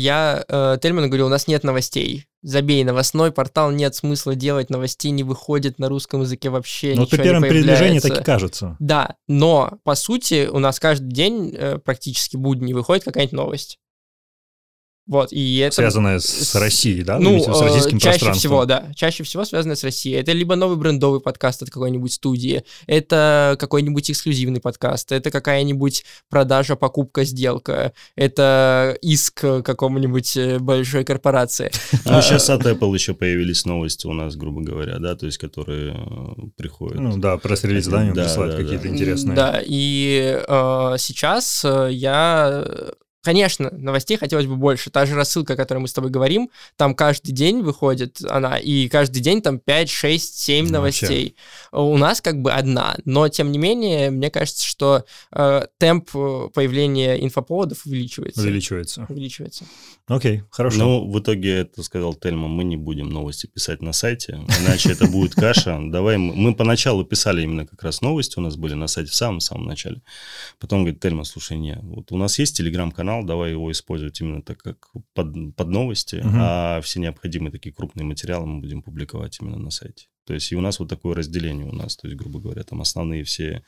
я Тельману говорил, у нас нет новостей. Забей, новостной портал, нет смысла делать, новостей не выходит на русском языке вообще, ничего не появляется. При первом передвижении так и кажется. Да, но, по сути, у нас каждый день практически будни выходит какая-нибудь новость. Вот, и это... Связанное с Россией, да? Ну, с российским чаще пространством. всего, да. Чаще всего связанное с Россией. Это либо новый брендовый подкаст от какой-нибудь студии, это какой-нибудь эксклюзивный подкаст, это какая-нибудь продажа, покупка, сделка, это иск какому-нибудь большой корпорации. Ну, сейчас от Apple еще появились новости у нас, грубо говоря, да, то есть, которые приходят. Ну да, пресс-релиз, да, они присылают какие-то интересные. Да, и сейчас я... Конечно, новостей хотелось бы больше. Та же рассылка, о которой мы с тобой говорим, там каждый день выходит она, и каждый день там 5, 6, 7 новостей. У нас как бы одна, но тем не менее, мне кажется, что темп появления инфоповодов увеличивается. Окей, хорошо. Ну, в итоге, это сказал Тельма, мы не будем новости писать на сайте, иначе это будет каша. Давай мы поначалу писали именно как раз новости, у нас были на сайте в самом начале. Потом говорит, Тельма, слушай, вот у нас есть телеграм-канал, давай его использовать именно так, как под новости, а все необходимые такие крупные материалы мы будем публиковать именно на сайте. То есть и у нас вот такое разделение у нас, то есть, грубо говоря, там основные все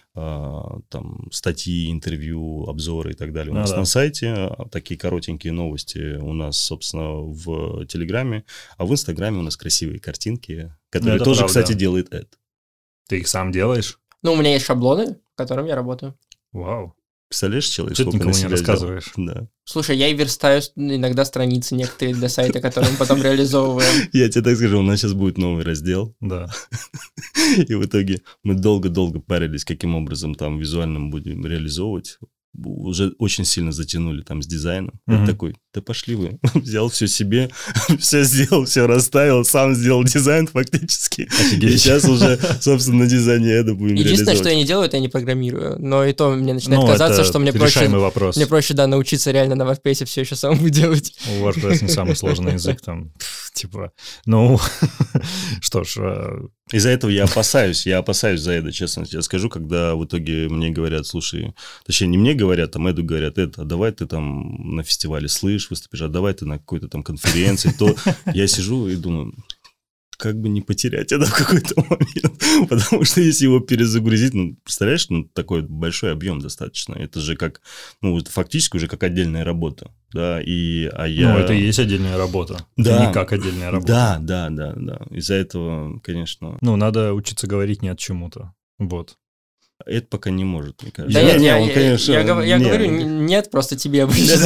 там статьи, интервью, обзоры и так далее у нас на сайте, такие коротенькие новости у нас, собственно, в Телеграме, а в Инстаграме у нас красивые картинки, которые тоже, правда. Кстати, делает Эд. Ты их сам делаешь? Ну, у меня есть шаблоны, в которых я работаю. Вау. Представляешь, человек, что ты никому не рассказываешь? Да. Слушай, я и верстаю иногда страницы некоторые для сайта, которые мы потом реализовываем. Я тебе так скажу, у нас сейчас будет новый раздел. Да. И в итоге мы долго-долго парились, каким образом там визуально мы будем реализовывать. Уже очень сильно затянули там с дизайном. Я такой, да пошли вы. Взял все себе, все сделал, все расставил, сам сделал дизайн фактически. Офигеть. И сейчас уже, собственно, на дизайне это будем реализовать. Единственное, что я не делаю, это я не программирую. Но и то мне начинает казаться, что мне проще, да, научиться реально на WordPress все еще самому делать. WordPress не самый сложный язык там. Типа, ну, что ж... Из-за этого я опасаюсь за это, честно тебе скажу, когда в итоге мне говорят, слушай, точнее, не мне говорят, там, Эду говорят, а давай ты там на фестивале «Слышь» выступишь, а давай ты на какой-то там конференции, то я сижу и думаю... как бы не потерять это в какой-то момент. Потому что если его перезагрузить, ну, представляешь, ну, такой большой объем достаточно. Это же как, ну, это фактически уже как отдельная работа. Да, Ну, это и есть отдельная работа. Да. Это не как отдельная работа. Да. Из-за этого, конечно... Ну, надо учиться говорить не от чему-то. Вот. Это пока не может, мне кажется. Да, я говорю, нет, просто тебе обычно.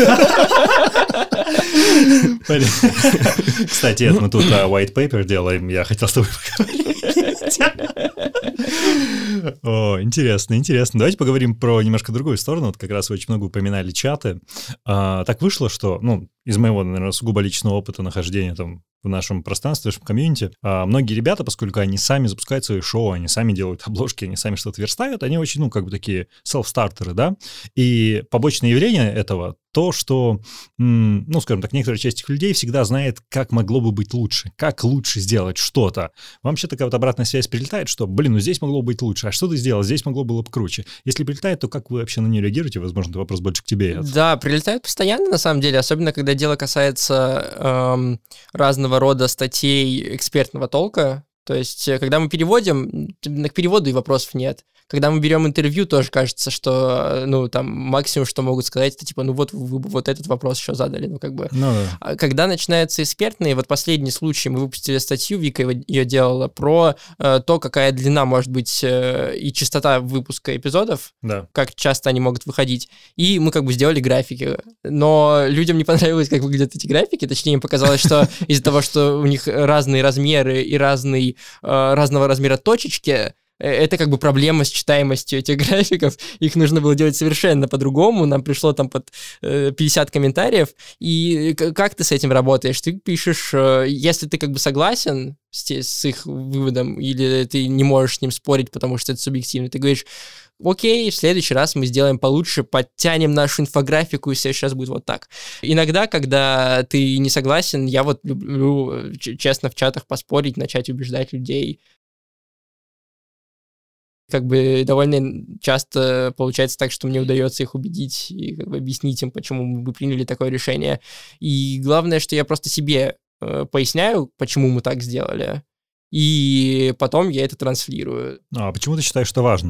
Кстати, мы тут white paper делаем, я хотел с тобой поговорить. О, интересно. Давайте поговорим про немножко другую сторону. Вот как раз вы очень много упоминали чаты. Так вышло, что, ну, из моего, наверное, сугубо личного опыта нахождения там в нашем пространстве, в нашем комьюнити, многие ребята, поскольку они сами запускают свои шоу, они сами делают обложки, они сами что-то верстают, они очень, ну, как бы такие селф-стартеры, да, и побочное явление этого то, что, ну, скажем так, некоторая часть этих людей всегда знает, как могло бы быть лучше, как лучше сделать что-то. Вам вообще такая вот обратная связь прилетает, что, ну здесь могло быть лучше, а что ты сделал, здесь могло было бы круче. Если прилетает, то как вы вообще на нее реагируете? Возможно, это вопрос больше к тебе. Да, прилетает постоянно, на самом деле, особенно когда дело касается разного рода статей экспертного толка. То есть, когда мы переводим, к переводу и вопросов нет. Когда мы берем интервью, тоже кажется, что, ну, там, максимум, что могут сказать, это типа, ну, вот вы вот этот вопрос еще задали, ну, как бы. Ну, да. А когда начинаются экспертные, вот последний случай, мы выпустили статью, Вика ее делала, про то, какая длина может быть и частота выпуска эпизодов, да. Как часто они могут выходить, и мы как бы сделали графики. Но людям не понравилось, как выглядят эти графики, точнее, им показалось, что из-за того, что у них разные размеры и разного размера точечки, это как бы проблема с читаемостью этих графиков. Их нужно было делать совершенно по-другому. Нам пришло там под 50 комментариев. И как ты с этим работаешь? Ты пишешь, если ты как бы согласен с их выводом, или ты не можешь с ним спорить, потому что это субъективно, ты говоришь, окей, в следующий раз мы сделаем получше, подтянем нашу инфографику, и в следующий раз будет вот так. Иногда, когда ты не согласен, я вот люблю честно в чатах поспорить, начать убеждать людей. Как бы довольно часто получается так, что мне удается их убедить и как бы объяснить им, почему мы приняли такое решение. И главное, что я просто себе поясняю, почему мы так сделали, и потом я это транслирую. А почему ты считаешь это важным?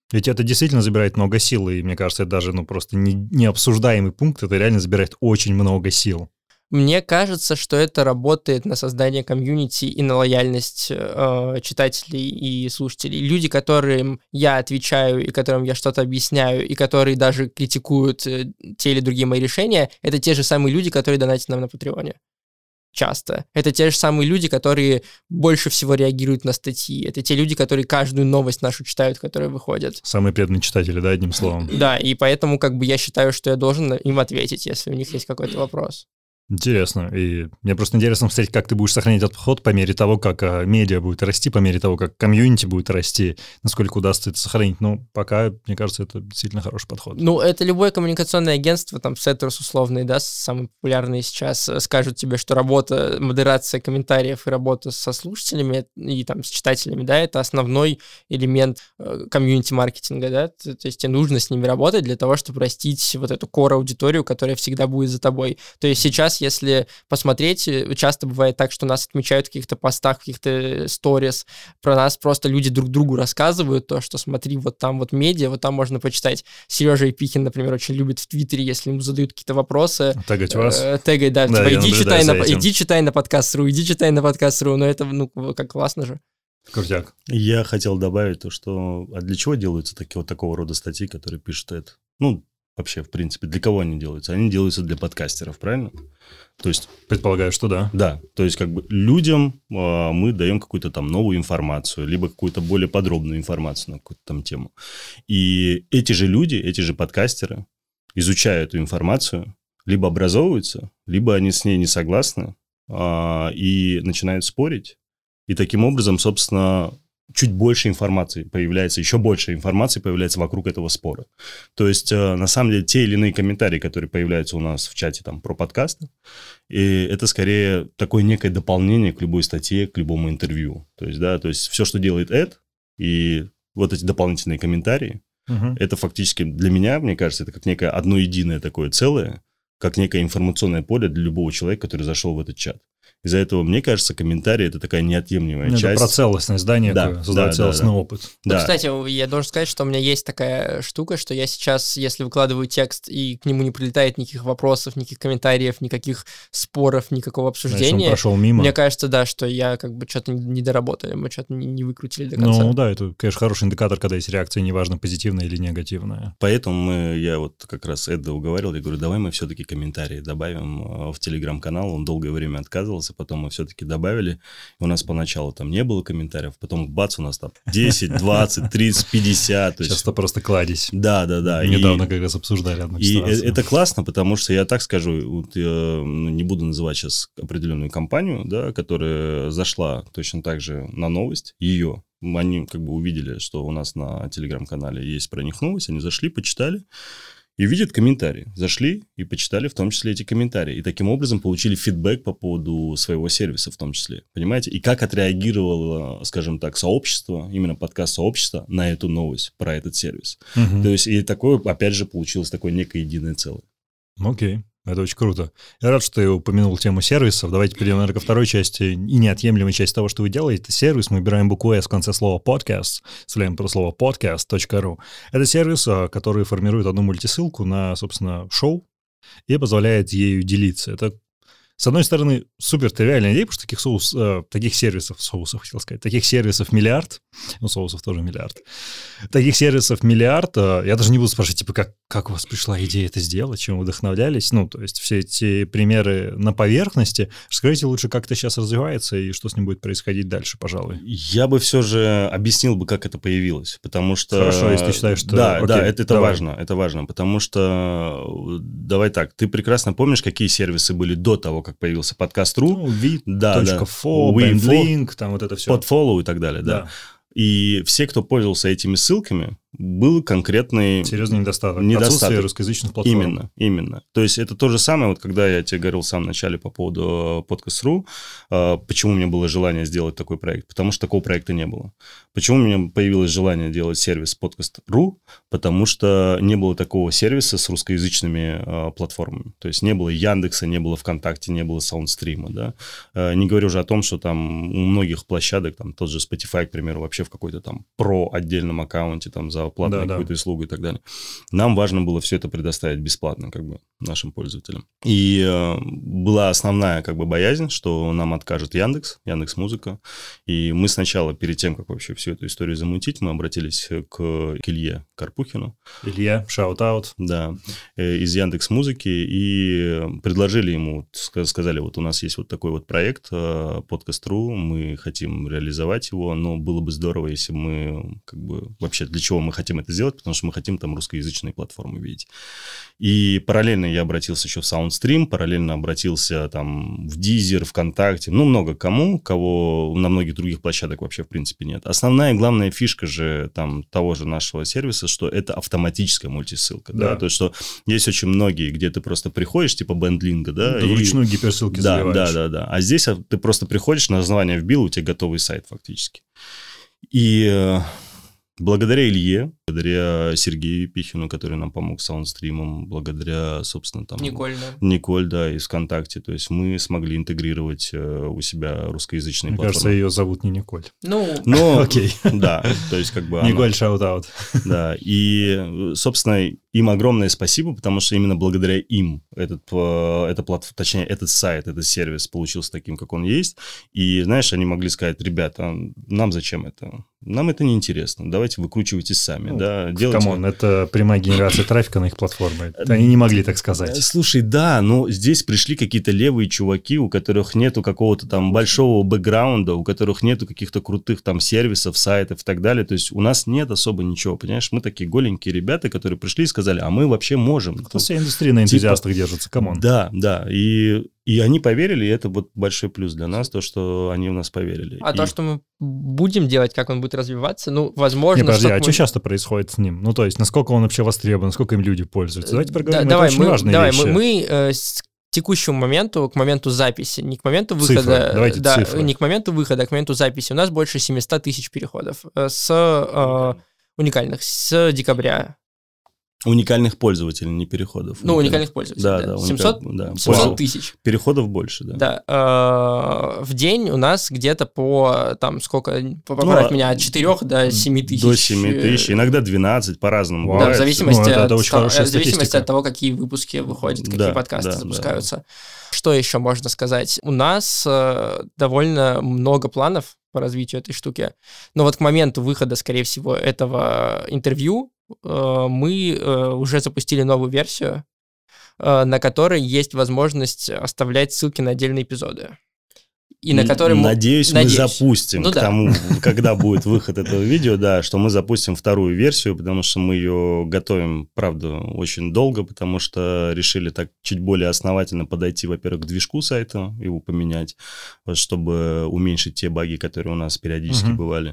Ведь это действительно забирает много сил, и мне кажется, это даже просто необсуждаемый пункт, это реально забирает очень много сил. Мне кажется, что это работает на создание комьюнити и на лояльность читателей и слушателей. Люди, которым я отвечаю и которым я что-то объясняю, и которые даже критикуют те или другие мои решения, это те же самые люди, которые донатят нам на Патреоне. Часто. Это те же самые люди, которые больше всего реагируют на статьи. Это те люди, которые каждую новость нашу читают, которая выходит. Самые преданные читатели, да, одним словом. Да, и поэтому я считаю, что я должен им ответить, если у них есть какой-то вопрос. Интересно. И мне просто интересно посмотреть, как ты будешь сохранять этот подход по мере того, как медиа будет расти, по мере того, как комьюнити будет расти, насколько удастся это сохранить. Ну, пока, мне кажется, это действительно хороший подход. Ну, это любое коммуникационное агентство, там, Сеттерс условный, да, самый популярный сейчас, скажут тебе, что работа, модерация комментариев и работа со слушателями и там с читателями, да, это основной элемент комьюнити-маркетинга, да, то есть тебе нужно с ними работать для того, чтобы растить вот эту core-аудиторию, которая всегда будет за тобой. То есть сейчас, если посмотреть, часто бывает так, что нас отмечают в каких-то постах, в каких-то сторис, про нас просто люди друг другу рассказывают то, что смотри, вот там вот медиа, вот там можно почитать. Сережа Епихин, например, очень любит в Твиттере, если ему задают какие-то вопросы. Тегать вас? Тегать, да, да, типа, иди читай на подкаст.ру, иди читай на подкаст.ру, но это, ну, как классно же. Крутяк. Я хотел добавить то, что... А для чего делаются такого рода статьи, которые пишут это? Ну, вообще, в принципе, для кого они делаются? Они делаются для подкастеров, правильно? То есть... Предполагаю, что да. Да, то есть как бы людям мы даем какую-то там новую информацию, либо какую-то более подробную информацию на какую-то там тему. И эти же люди, эти же подкастеры изучают эту информацию, либо образовываются, либо они с ней не согласны и начинают спорить. И таким образом, собственно... чуть больше информации появляется, еще больше информации появляется вокруг этого спора. То есть, на самом деле, те или иные комментарии, которые появляются у нас в чате там, про подкасты, и это скорее такое некое дополнение к любой статье, к любому интервью. То есть, да, то есть все, что делает Эд, и вот эти дополнительные комментарии, это фактически для меня, мне кажется, это как некое одно единое такое целое, как некое информационное поле для любого человека, который зашел в этот чат. Из-за этого, мне кажется, комментарии – это такая неотъемлемая часть. Это про целостность, да, некую, создать целостный опыт. Да. Кстати, я должен сказать, что у меня есть такая штука, что я сейчас, если выкладываю текст, и к нему не прилетает никаких вопросов, никаких комментариев, никаких споров, никакого обсуждения, значит, он прошел мимо. Мне кажется, да, что я как бы что-то не доработали, мы что-то не выкрутили до конца. Ну да, это, конечно, хороший индикатор, когда есть реакция, неважно, позитивная или негативная. Поэтому я вот как раз Эда уговаривал, я говорю, давай мы все-таки комментарии добавим в Телеграм-канал, он долгое время отказывался, потом мы все-таки добавили. У нас поначалу там не было комментариев, потом бац, у нас там 10, 20, 30, 50. Сейчас-то просто кладезь. Да. Недавно как раз обсуждали одну ситуацию. И это классно, потому что я так скажу, вот я не буду называть сейчас определенную компанию, да, которая зашла точно так же на новость, ее. Они как бы увидели, что у нас на Телеграм-канале есть про них новость, они зашли, почитали. И видят комментарии. Зашли и почитали в том числе эти комментарии. И таким образом получили фидбэк по поводу своего сервиса в том числе. Понимаете? И как отреагировало, скажем так, сообщество, именно подкаст-сообщество на эту новость про этот сервис. То есть, и такое, опять же, получилось такое некое единое целое. Окей. Это очень круто. Я рад, что ты упомянул тему сервисов. Давайте перейдем, наверное, ко второй части и неотъемлемой части того, что вы делаете. Это сервис. Мы убираем букву «с» в конце слова «podcast», вставляем про слово podcast.ru. Это сервис, который формирует одну мультисылку на, собственно, шоу и позволяет ею делиться. Это, с одной стороны, супер тривиальная идея, потому что таких сервисов миллиард. Ну, соусов тоже миллиард. Таких сервисов миллиард. Я даже не буду спрашивать, типа, как у вас пришла идея это сделать, чем вы вдохновлялись. Ну, то есть все эти примеры на поверхности. Расскажите лучше, как это сейчас развивается и что с ним будет происходить дальше, пожалуй. Я бы все же объяснил бы, как это появилось, потому что... Хорошо, если ты считаешь, что... Да, это важно, потому что, давай так, ты прекрасно помнишь, какие сервисы были до того, как появился подкаст.ру? Ну, Vid.fo, BandLink, там вот это все. Podfollow и так далее, да. И все, кто пользовался этими ссылками, был конкретный... Серьезный недостаток. Отсутствие русскоязычных платформ. Именно. То есть это то же самое, вот когда я тебе говорил в самом начале по поводу Podcast.ru, почему у меня было желание сделать такой проект? Потому что такого проекта не было. Почему у меня появилось желание делать сервис Podcast.ru? Потому что не было такого сервиса с русскоязычными платформами. То есть не было Яндекса, не было ВКонтакте, не было Саундстрима, да. Не говорю уже о том, что там у многих площадок, там тот же Spotify, к примеру, вообще в какой-то там про отдельном аккаунте там за за платную какую-то услугу и так далее. Нам важно было все это предоставить бесплатно как бы нашим пользователям. И была основная как бы боязнь, что нам откажет Яндекс.Музыка. И мы сначала, перед тем, как вообще всю эту историю замутить, мы обратились к Илье Карпухину. Илья, shout-out. Да, из Яндекс.Музыки, и предложили ему, сказали, вот у нас есть вот такой вот проект Podcast.ru, мы хотим реализовать его, но было бы здорово, если мы как бы вообще для чего мы хотим это сделать, потому что мы хотим там русскоязычные платформы видеть. И параллельно я обратился еще в SoundStream, параллельно обратился там в Deezer, ВКонтакте, ну, много кого на многих других площадок вообще в принципе нет. Основная и главная фишка же там того же нашего сервиса, что это автоматическая мультисылка, да, то есть что есть очень многие, где ты просто приходишь, типа бендлинга, да, и вручную гиперссылки заливаешь. Да, а здесь ты просто приходишь, название вбил, у тебя готовый сайт фактически. И благодаря Илье, благодаря Сергею Пихину, который нам помог с саундстримом, благодаря, собственно, там... Николь, да, из ВКонтакте. То есть мы смогли интегрировать у себя русскоязычные платформы. Мне кажется, ее зовут не Николь. Ну, окей. Да, то есть как бы... Николь, shout-out. Да, и, собственно, им огромное спасибо, потому что именно благодаря им этот сайт, этот сервис получился таким, как он есть. И, знаешь, они могли сказать: ребята, нам зачем это? Нам это неинтересно, давайте выкручивайтесь сами. Да, камон, это прямая генерация трафика на их платформе. Они не могли так сказать. Слушай, да, но здесь пришли какие-то левые чуваки, у которых нету какого-то там большого бэкграунда, у которых нету каких-то крутых там сервисов, сайтов и так далее. То есть у нас нет особо ничего, понимаешь? Мы такие голенькие ребята, которые пришли и сказали: а мы вообще можем. Вся индустрия на энтузиастах держится, камон. Да, и они поверили, и это вот большой плюс для нас, то, что они в нас поверили. То, что мы будем делать, как он будет развиваться, ну, возможно... Подожди, что часто происходит с ним? Ну, то есть, насколько он вообще востребован, насколько им люди пользуются? Давайте поговорим, это очень важные вещи. Мы к текущему моменту, к моменту записи, не к моменту выхода... Цифры, давайте цифры. Не к моменту выхода, а к моменту записи. У нас больше 700 тысяч переходов уникальных с декабря. Уникальных пользователей, не переходов. Уникальных пользователей, да. 700 тысяч. Переходов больше, да. Да. В день у нас где-то поправь меня, от 4 до 7 тысяч. До 7 тысяч, иногда 12, по-разному. Да, в зависимости от того, какие выпуски выходят, какие подкасты запускаются. Что еще можно сказать? У нас довольно много планов по развитию этой штуки. Но вот к моменту выхода, скорее всего, этого интервью мы уже запустили новую версию, на которой есть возможность оставлять ссылки на отдельные эпизоды. И на который Надеюсь, мы запустим к тому, когда будет выход этого видео, да, что мы запустим вторую версию, потому что мы ее готовим, правда, очень долго, потому что решили так чуть более основательно подойти, во-первых, к движку сайта, его поменять, чтобы уменьшить те баги, которые у нас периодически бывали.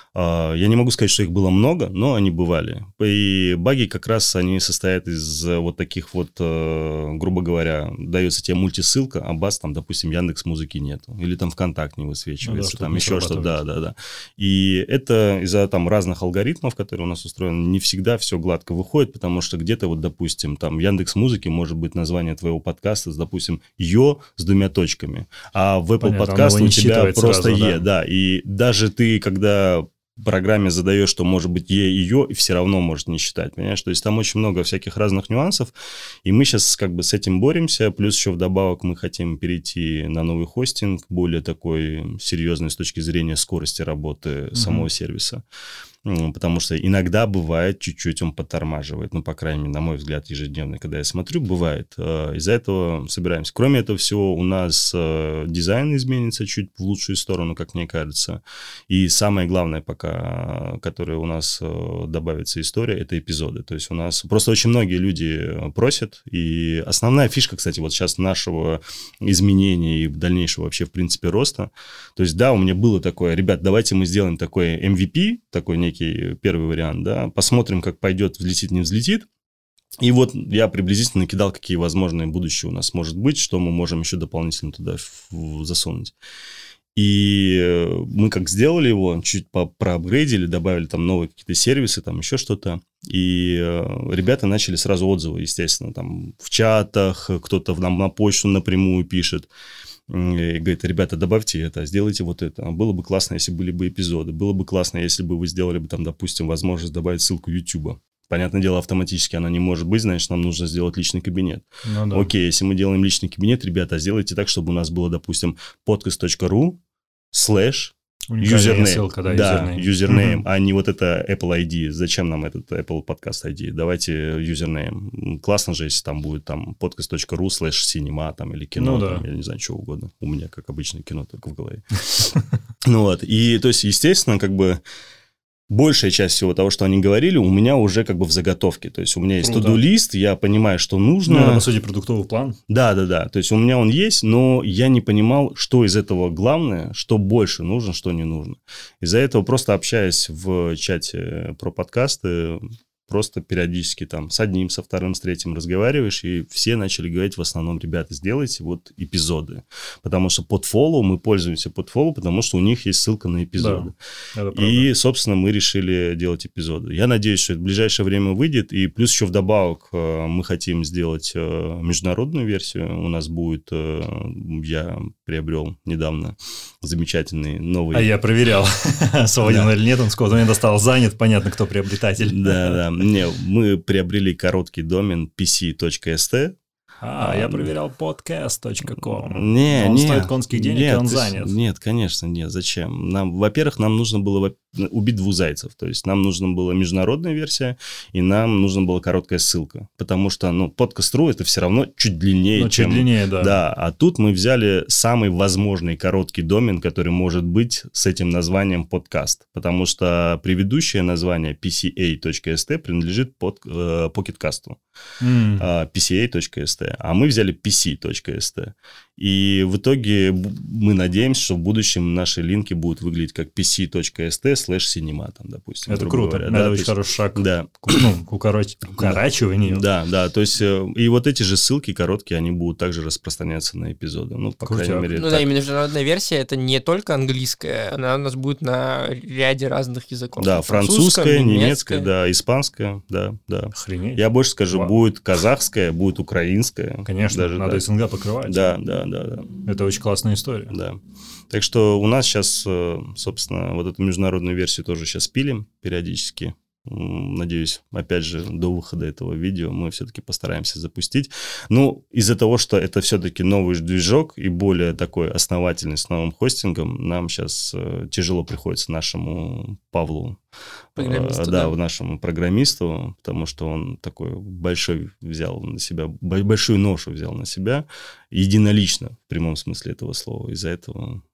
Я не могу сказать, что их было много, но они бывали. И баги как раз они состоят из вот таких вот, грубо говоря, дается тебе мультисылка, а баз там, допустим, Яндекс.Музыки нету. Или там ВКонтакт не высвечивается, там еще что-то, да. И это из-за там разных алгоритмов, которые у нас устроены, не всегда все гладко выходит, потому что где-то вот, допустим, там в Яндекс.Музыке может быть название твоего подкаста, допустим, «Ё» с 2 точками, а в Apple подкаст у тебя просто сразу, «Е», да. И даже ты, когда программе задаешь, что может быть «е» и «ё», и все равно может не считать, понимаешь? То есть там очень много всяких разных нюансов, и мы сейчас как бы с этим боремся, плюс еще вдобавок мы хотим перейти на новый хостинг, более такой серьезный с точки зрения скорости работы самого сервиса. Потому что иногда бывает, чуть-чуть он подтормаживает, ну, по крайней мере, на мой взгляд, ежедневно, когда я смотрю, бывает. Из-за этого собираемся. Кроме этого всего, у нас дизайн изменится чуть в лучшую сторону, как мне кажется. И самое главное пока, которое у нас добавится история, это эпизоды. То есть у нас просто очень многие люди просят, и основная фишка, кстати, вот сейчас нашего изменения и дальнейшего вообще, в принципе, роста. То есть, да, у меня было такое: ребят, давайте мы сделаем такой MVP, такой некий первый вариант, да, посмотрим, как пойдет, взлетит, не взлетит. И вот я приблизительно накидал, какие возможные будущее у нас может быть, что мы можем еще дополнительно туда засунуть. И мы как сделали его, чуть проапгрейдили, добавили там новые какие-то сервисы, там еще что-то. И ребята начали сразу отзывы, естественно, там в чатах, кто-то нам на почту напрямую пишет. и говорит: ребята, добавьте это, сделайте вот это. Было бы классно, если были бы эпизоды. Было бы классно, если бы вы сделали бы там, допустим, возможность добавить ссылку YouTube. Понятное дело, автоматически она не может быть, значит, нам нужно сделать личный кабинет. Ну, да. Окей, если мы делаем личный кабинет, ребята, сделайте так, чтобы у нас было, допустим, podcast.ru/ Уникальная ссылка, да, юзернейм, а не вот это Apple ID. Зачем нам этот Apple Podcast ID? Давайте юзернейм. Классно же, если там будет там podcast.ru/cinema там, или кино, там, я не знаю, что угодно. У меня, как обычно, кино только в голове. Ну вот, и то есть, естественно, как бы большая часть всего того, что они говорили, у меня уже как бы в заготовке. То есть, у меня есть to-do-лист, я понимаю, что нужно. Ну, это, по сути, продуктовый план. Да. То есть, у меня он есть, но я не понимал, что из этого главное, что больше нужно, что не нужно. Из-за этого, просто общаясь в чате про подкасты, просто периодически там с одним, со вторым, с третьим разговариваешь, и все начали говорить в основном: ребята, сделайте вот эпизоды. Потому что Podfollow, мы пользуемся Podfollow, потому что у них есть ссылка на эпизоды. Да, и, собственно, мы решили делать эпизоды. Я надеюсь, что это в ближайшее время выйдет, и плюс еще вдобавок мы хотим сделать международную версию. У нас будет, я приобрел недавно замечательный новый... А я проверял, свободен или нет, он с кодом мне стал занят, понятно, кто приобретатель. Да. Не, мы приобрели короткий домен pc.st. Я проверял podcast.com. Он стоит конских денег, и он занят. Нет, конечно, нет. Зачем? Во-первых, нам нужно было убить двух зайцев. То есть, нам нужна была международная версия, и нам нужна была короткая ссылка. Потому что, podcast.ru это все равно чуть длиннее, чем... чуть длиннее, да. Да, а тут мы взяли самый возможный короткий домен, который может быть с этим названием подкаст. Потому что предыдущее название pca.st принадлежит Pocketcast. pca.st. А мы взяли pc.st. И в итоге мы надеемся, что в будущем наши линки будут выглядеть как pc.st/cinema, там, допустим. Это круто. Говоря. Это очень хороший шаг. Да. К укорачиванию. Да. То есть, и вот эти же ссылки короткие, они будут также распространяться на эпизоды. По крайней мере, да, и международная версия — это не только английская, она у нас будет на ряде разных языков. Да, французская, немецкая, да, испанская, да. Охренеть. Я больше скажу, будет казахская, будет украинская. Конечно, даже надо СНГ покрывать. Да. Это очень классная история. Да. Так что у нас сейчас, собственно, вот эту международную версию тоже сейчас пилим периодически. Надеюсь, опять же, до выхода этого видео мы все-таки постараемся запустить. Из-за того, что это все-таки новый движок и более такой основательный с новым хостингом, нам сейчас тяжело приходится нашему Павлу, нашему программисту, потому что он такой большую ношу взял на себя, единолично, в прямом смысле этого слова. Из-за этого...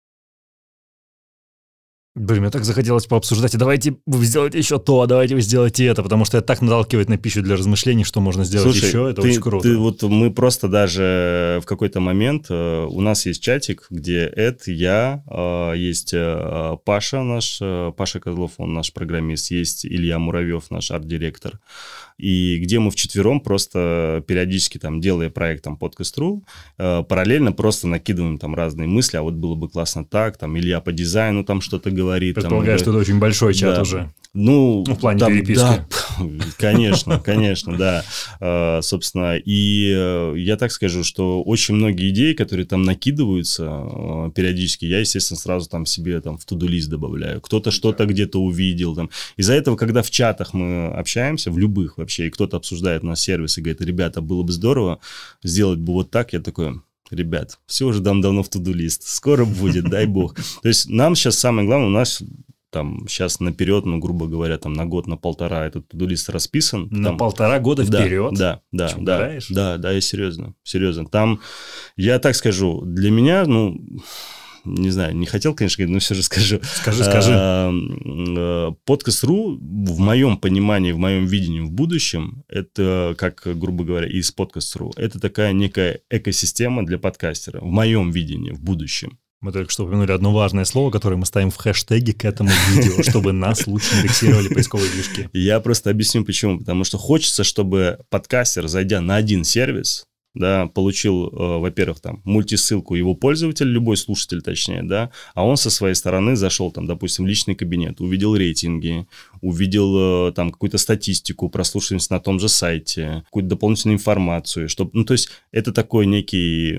Блин, мне так захотелось пообсуждать. Давайте вы сделаете еще то, давайте вы сделаете это, потому что это так наталкивает на пищу для размышлений, что можно сделать еще. Это очень круто. Мы просто даже в какой-то момент... У нас есть чатик, где я, есть Паша Паша Козлов, он наш программист, есть Илья Муравьев, наш арт-директор. И где мы вчетвером просто периодически, там, делая проект там, Podcast.ru, параллельно просто накидываем там разные мысли, а вот было бы классно так, там, Илья по дизайну там что-то говорит. Предполагаю, что это очень большой чат уже. В плане переписки. Да, конечно, да. Собственно, и я так скажу, что очень многие идеи, которые там накидываются периодически, я, естественно, сразу там себе там в to-do-лист добавляю. Кто-то что-то где-то увидел. Там. Из-за этого, когда в чатах мы общаемся, в любых вообще, и кто-то обсуждает наш сервис и говорит: ребята, было бы здорово сделать бы вот так, я такой... Ребят, все уже давно в to-do-лист. Скоро будет, дай бог. То есть, нам сейчас самое главное, у нас там сейчас наперед, грубо говоря, там на год, на полтора этот to-do-лист расписан. На там, 1,5 года вперед? Да, я серьезно. Там, я так скажу, для меня, не знаю, не хотел, конечно, говорить, но все же скажу. Скажи. Podcast.ru в моем понимании, в моем видении в будущем, это, как, грубо говоря, из Podcast.ru, это такая некая экосистема для подкастера, в моем видении в будущем. Мы только что упомянули одно важное слово, которое мы ставим в хэштеге к этому видео, чтобы нас лучше индексировали поисковые движки. Я просто объясню, почему. Потому что хочется, чтобы подкастер, зайдя на один сервис, да, получил, во-первых, там, мультисылку его пользователь, любой слушатель, точнее, да, а он со своей стороны зашел, там, допустим, в личный кабинет, увидел рейтинги, увидел там какую-то статистику, прослушиваемость на том же сайте, какую-то дополнительную информацию, чтобы, то есть, это такой некий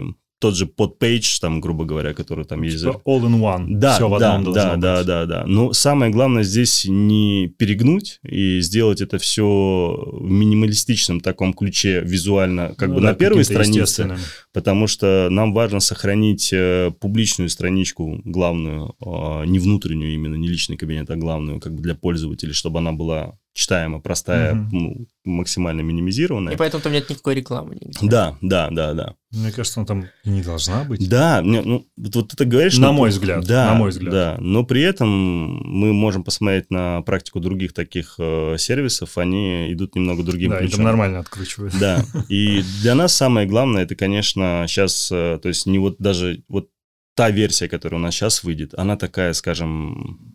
тот же подпейдж, там, грубо говоря, который там есть. Типа all in one. Да, все в одном должно быть. Да. Но самое главное здесь не перегнуть и сделать это все в минималистичном таком ключе визуально, как бы на первой странице, потому что нам важно сохранить публичную страничку главную, не внутреннюю именно, не личный кабинет, а главную, как бы для пользователей, чтобы она была читаема, простая, максимально минимизированная. И поэтому там нет никакой рекламы нигде. Да. Мне кажется, она там и не должна быть. Да, ну, вот ты говоришь... На мой взгляд. Да, но при этом мы можем посмотреть на практику других таких сервисов, они идут немного другим ключом. Да, там нормально откручивают. Да, и для нас самое главное, это, конечно, сейчас, то есть не вот даже вот та версия, которая у нас сейчас выйдет, она такая, скажем...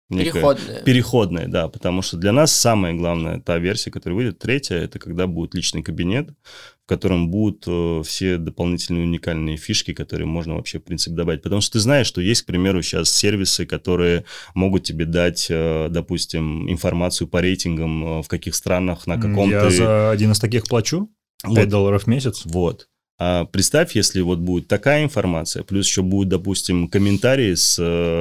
Переходная, да, потому что для нас самая главная та версия, которая выйдет, третья, это когда будет личный кабинет, в котором будут все дополнительные уникальные фишки, которые можно вообще, в принципе, добавить. Потому что ты знаешь, что есть, к примеру, сейчас сервисы, которые могут тебе дать, допустим, информацию по рейтингам, в каких странах, на каком Я за один из таких плачу, $5 в месяц. Вот. А представь, если вот будет такая информация, плюс еще будет, допустим, комментарии с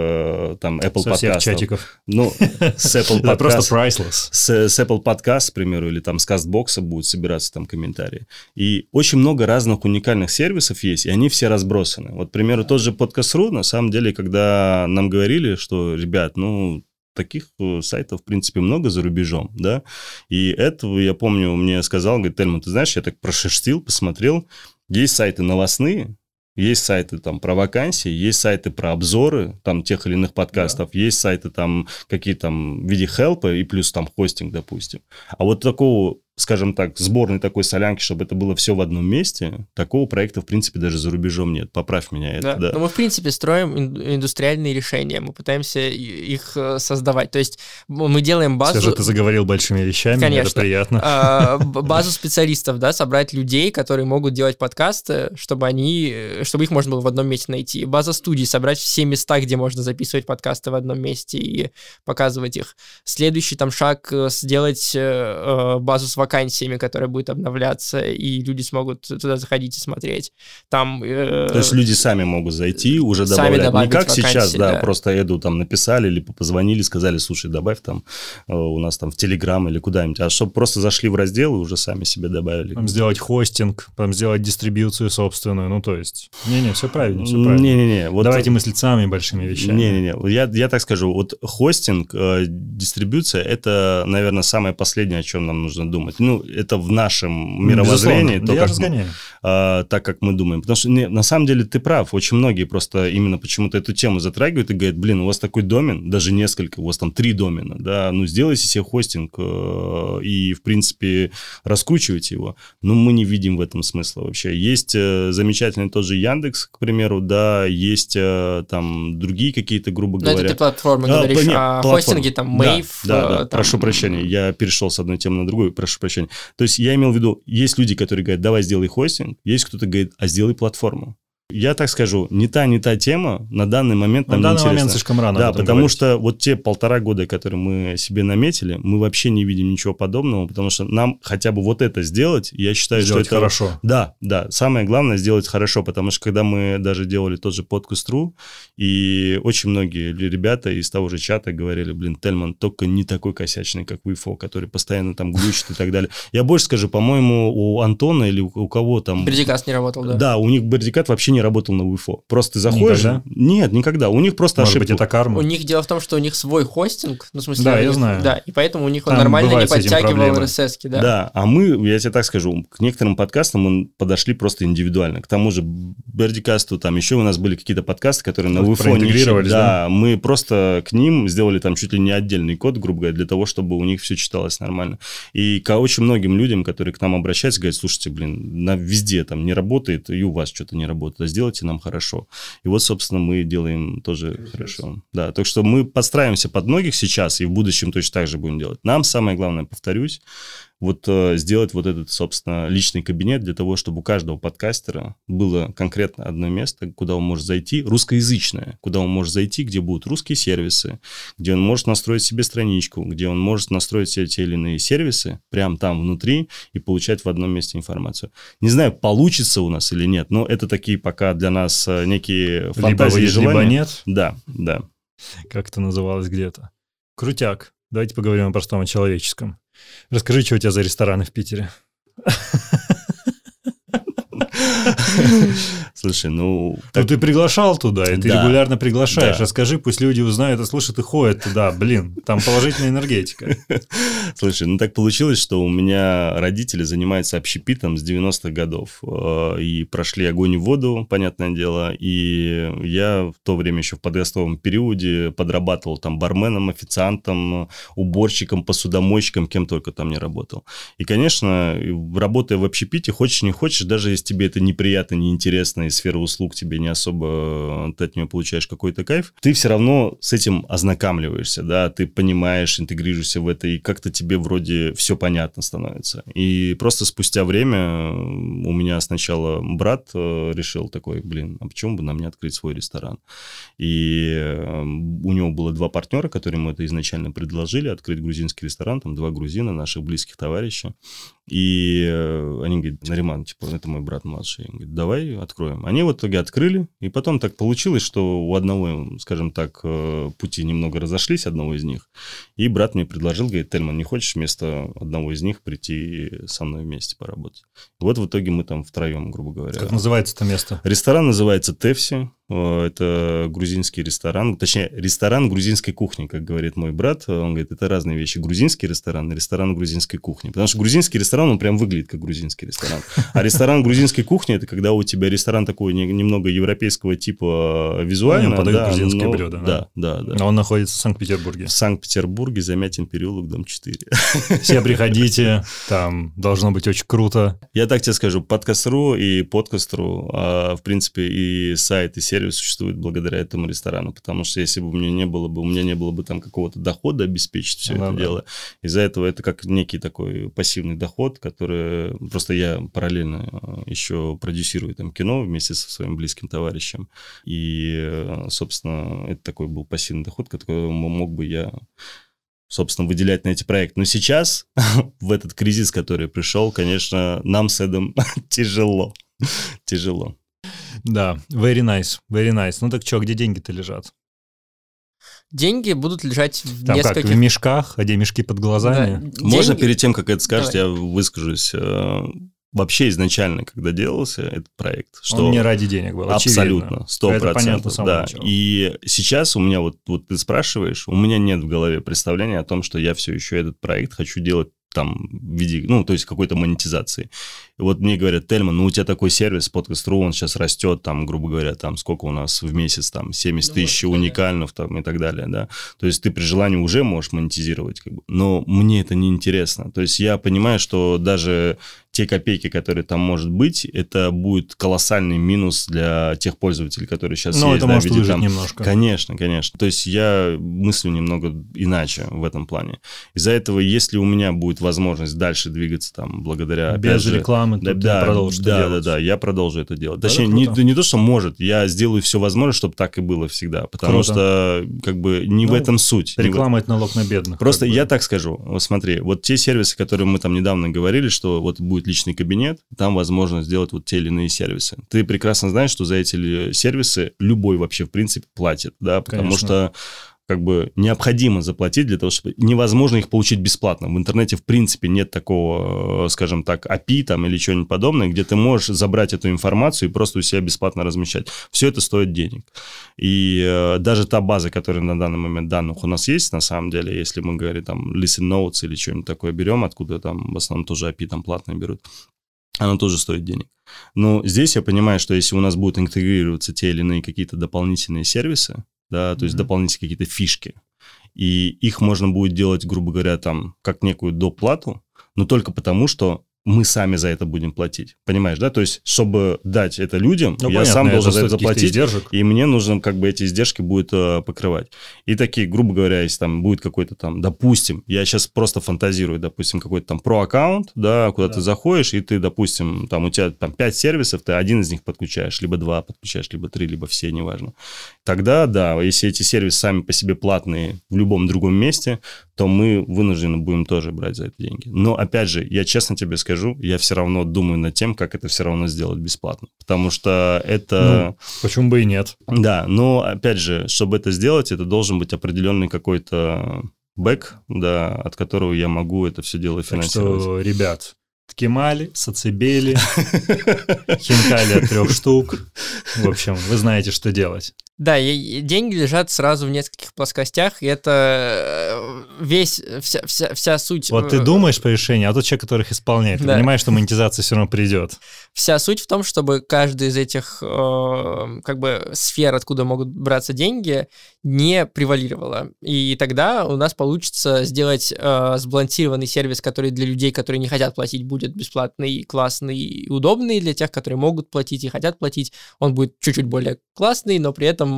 там Apple Со всех подкастов. чатиков. Ну, с Apple Это просто подкаст. priceless. С Apple подкаст, к примеру, или там с Castbox будут собираться там комментарии. И очень много разных уникальных сервисов есть, и они все разбросаны. Вот, к примеру, тот же Podcast.ru, на самом деле, когда нам говорили, что, ребят, ну, таких сайтов, в принципе, много за рубежом, да, и этого, я помню, мне сказал, говорит, Тельман, ты знаешь, я так прошерстил, посмотрел, есть сайты новостные, есть сайты там про вакансии, есть сайты про обзоры там тех или иных подкастов, есть сайты там какие-то там в виде хелпа и плюс там хостинг, допустим. А вот такого, скажем так, сборной такой солянки, чтобы это было все в одном месте, такого проекта, в принципе, даже за рубежом нет. Поправь меня это. Да. Но мы, в принципе, строим индустриальные решения, мы пытаемся их создавать. То есть мы делаем базу... Все же ты заговорил большими вещами, конечно, это приятно. Базу специалистов, да, собрать людей, которые могут делать подкасты, чтобы их можно было в одном месте найти. База студий, собрать все места, где можно записывать подкасты в одном месте и показывать их. Следующий там шаг — сделать базу с вакансиями, которая будет обновляться, и люди смогут туда заходить и смотреть. Там, то есть люди сами могут зайти, уже добавлять. Не как вакансии, сейчас, да, просто Эду там написали или позвонили, сказали, слушай, добавь там у нас там в Telegram или куда-нибудь, а чтобы просто зашли в раздел и уже сами себе добавили. Там сделать хостинг, там сделать дистрибьюцию собственную, ну то есть... Не-не, все правильно, все правильно. Не-не-не. Вот давайте мыслить самыми большими вещами. Не-не-не, я так скажу, вот хостинг, дистрибьюция, это, наверное, самое последнее, о чем нам нужно думать. Ну, это в нашем мировоззрении, так как мы думаем. Потому что, на самом деле, ты прав, очень многие просто именно почему-то эту тему затрагивают и говорят, блин, у вас такой домен, даже несколько, у вас там 3 домена, да, ну, сделайте себе хостинг и, в принципе, раскручивайте его. Но мы не видим в этом смысла вообще. Есть замечательный тот же Яндекс, к примеру, да, есть там другие какие-то, грубо говоря... это ты платформы говоришь, а хостинги, там, Wave... Да, там... прошу прощения, я перешел с одной темы на другую, прошу прощения. То есть я имел в виду, есть люди, которые говорят, давай сделай хостинг, есть кто-то говорит, а сделай платформу. Я так скажу, не та тема на данный момент нам не интересна. На данный момент слишком рано. Да, потому говорить. Что вот те 1,5 года, которые мы себе наметили, мы вообще не видим ничего подобного, потому что нам хотя бы вот это сделать, я считаю, сделать что это... хорошо. Да, самое главное сделать хорошо, потому что когда мы даже делали тот же Podcast.ru, и очень многие ребята из того же чата говорили, блин, Тельман только не такой косячный, как Wifo, который постоянно там глючит и так далее. Я больше скажу, по-моему, у Антона или у кого там... Бердикаст не работал, да? Да, у них Бердикат вообще не работал на Wi-Fi. Просто ты заходишь... Никогда? Нет, никогда. У них просто ошибка. Может быть, это карма? У них дело в том, что у них свой хостинг, ну, в смысле... Да, я знаю. Да, и поэтому у них он нормально не подтягивал RSS-ки, да. Да, а мы, я тебе так скажу, к некоторым подкастам мы подошли просто индивидуально. К тому же Бердикасту, там еще у нас были какие-то подкасты, которые на Wi-Fi интегрировались, да, мы просто к ним сделали там чуть ли не отдельный код, грубо говоря, для того, чтобы у них все читалось нормально. И к очень многим людям, которые к нам обращаются, говорят, слушайте, блин, везде там не работает, и у вас что-то не работает, а сделайте нам хорошо. И вот, собственно, мы делаем тоже хорошо. Да, так что мы подстраиваемся под многих сейчас, и в будущем точно так же будем делать. Нам самое главное, повторюсь, вот сделать вот этот, собственно, личный кабинет для того, чтобы у каждого подкастера было конкретно одно место, куда он может зайти, русскоязычное, куда он может зайти, где будут русские сервисы, где он может настроить себе страничку, где он может настроить себе те или иные сервисы прямо там внутри и получать в одном месте информацию. Не знаю, получится у нас или нет, но это такие пока для нас некие фантазии и желания. Либо нет? Да, да. Как это называлось где-то. Крутяк. Давайте поговорим о простом, о человеческом. Расскажи, что у тебя за рестораны в Питере. Слушай, ну... ты приглашал туда, и ты регулярно приглашаешь. Да. Расскажи, пусть люди узнают, и слушают, и ходят туда. Блин, там положительная энергетика. Слушай, ну так получилось, что у меня родители занимаются общепитом с 90-х годов. И прошли огонь и воду, понятное дело. И я в то время еще в подростковом периоде подрабатывал там барменом, официантом, уборщиком, посудомойщиком, кем только там не работал. И, конечно, работая в общепите, хочешь не хочешь, даже если тебе это неприятно, неинтересно, и сфера услуг тебе не особо, ты от нее получаешь какой-то кайф, ты все равно с этим ознакомливаешься, да, ты понимаешь, интегрируешься в это, и как-то тебе вроде все понятно становится. И просто спустя время у меня сначала брат решил такой, а почему бы нам не открыть свой ресторан? И у него было 2 партнера, которые ему это изначально предложили, открыть грузинский ресторан, там 2 грузина, наших близких товарища. И они говорят, Нариман, это мой брат младший. Он говорит, давай откроем. Они в итоге открыли, и потом так получилось, что у одного, скажем так, пути немного разошлись, одного из них. И брат мне предложил, говорит, Тельман, не хочешь вместо одного из них прийти со мной вместе поработать? Вот в итоге мы там втроем, грубо говоря. Как называется это место? Ресторан называется Тефси. Это грузинский ресторан, точнее, ресторан грузинской кухни, как говорит мой брат. Он говорит, это разные вещи. Грузинский ресторан и ресторан грузинской кухни. Потому что грузинский ресторан, он прям выглядит как грузинский ресторан. А ресторан грузинской кухни, это когда у тебя ресторан такой немного европейского типа визуально. Подают грузинское блюдо. Да. А он находится в Санкт-Петербурге. В Санкт-Петербурге, Замятин переулок, дом 4. Все приходите, там должно быть очень круто. Я так тебе скажу, подкаст.ру и подкаст.ру, в принципе, и сайт, и сервис существует благодаря этому ресторану, потому что если бы у меня не было бы там какого-то дохода обеспечить все это дело, из-за этого это как некий такой пассивный доход, который просто я параллельно еще продюсирую там кино вместе со своим близким товарищем, и, собственно, это такой был пассивный доход, который мог бы я, собственно, выделять на эти проекты. Но сейчас, в этот кризис, который пришел, конечно, нам с Эдом тяжело. Да, very nice. Ну так что, где деньги-то лежат? Деньги будут лежать в там нескольких... Как, в мешках, а где мешки под глазами? Да, Можно деньги... перед тем, как это скажешь, Давай. я выскажусь. Вообще изначально, когда делался этот проект, что... Он не ради денег был, абсолютно, 100%. Это понятно с самого начала. И сейчас у меня, вот ты спрашиваешь, у меня нет в голове представления о том, что я все еще этот проект хочу делать там в виде, то есть какой-то монетизации. И вот мне говорят, Тельман, у тебя такой сервис, подкаст.ру, он сейчас растет, там, грубо говоря, там, сколько у нас в месяц, там, 70 тысяч уникальных, там, и так далее, да. То есть ты при желании уже можешь монетизировать, но мне это не интересно. То есть я понимаю, что даже те копейки, которые там может быть, это будет колоссальный минус для тех пользователей, которые сейчас есть. Это может выжить немножко. Конечно. То есть я мыслю немного иначе в этом плане. Из-за этого, если у меня будет возможность дальше двигаться там, благодаря... Без рекламы ты продолжишь это делать. Да, я продолжу это делать. Точнее, не то, что может, я сделаю все возможное, чтобы так и было всегда. Потому что, не в этом суть. Реклама – это налог на бедных. Просто я так скажу. Вот смотри, вот те сервисы, которые мы там недавно говорили, что вот будет личный кабинет, там возможно сделать вот те или иные сервисы. Ты прекрасно знаешь, что за эти сервисы любой вообще, в принципе, платит, да, потому что необходимо заплатить для того, чтобы... Невозможно их получить бесплатно. В интернете, в принципе, нет такого, скажем так, API там или чего-нибудь подобное, где ты можешь забрать эту информацию и просто у себя бесплатно размещать. Все это стоит денег. И даже та база, которая на данный момент данных у нас есть, на самом деле, если мы говорим там Listen Notes или что-нибудь такое берем, откуда там в основном тоже API там платные берут, она тоже стоит денег. Но здесь я понимаю, что если у нас будут интегрироваться те или иные какие-то дополнительные сервисы, да, то есть дополнительные какие-то фишки, и их можно будет делать, грубо говоря, там, как некую доплату, но только потому, что мы сами за это будем платить. Понимаешь, да? То есть, чтобы дать это людям, я понятно, сам должен за это заплатить, заплатить, и мне нужно как бы эти издержки будет покрывать. И такие, грубо говоря, если там будет какой-то там, допустим, я сейчас просто фантазирую, допустим, какой-то там про-аккаунт, да, куда ты заходишь, и ты, допустим, там у тебя там 5 сервисов, ты один из них подключаешь, либо 2 подключаешь, либо 3, либо все, неважно. Тогда, да, если эти сервисы сами по себе платные в любом другом месте, то мы вынуждены будем тоже брать за это деньги. Но, опять же, я честно тебе скажу, я все равно думаю над тем, как это все равно сделать бесплатно. Потому что это... Ну, почему бы и нет? Да, но, опять же, чтобы это сделать, это должен быть определенный какой-то бэк, да, от которого я могу это все дело финансировать. Так что, ребят, Ткемали, Сацебели, Хинкали от 3 штук. В общем, вы знаете, что делать. Да, и деньги лежат сразу в нескольких плоскостях, и это вся суть... Вот ты думаешь по решению, а тот человек, который их исполняет, ты понимаешь, что монетизация все равно придет. Вся суть в том, чтобы каждый из этих как бы сфер, откуда могут браться деньги, не превалировала. И тогда у нас получится сделать сбалансированный сервис, который для людей, которые не хотят платить, будет бесплатный, классный и удобный. Для тех, которые могут платить и хотят платить, он будет чуть-чуть более классный, но при этом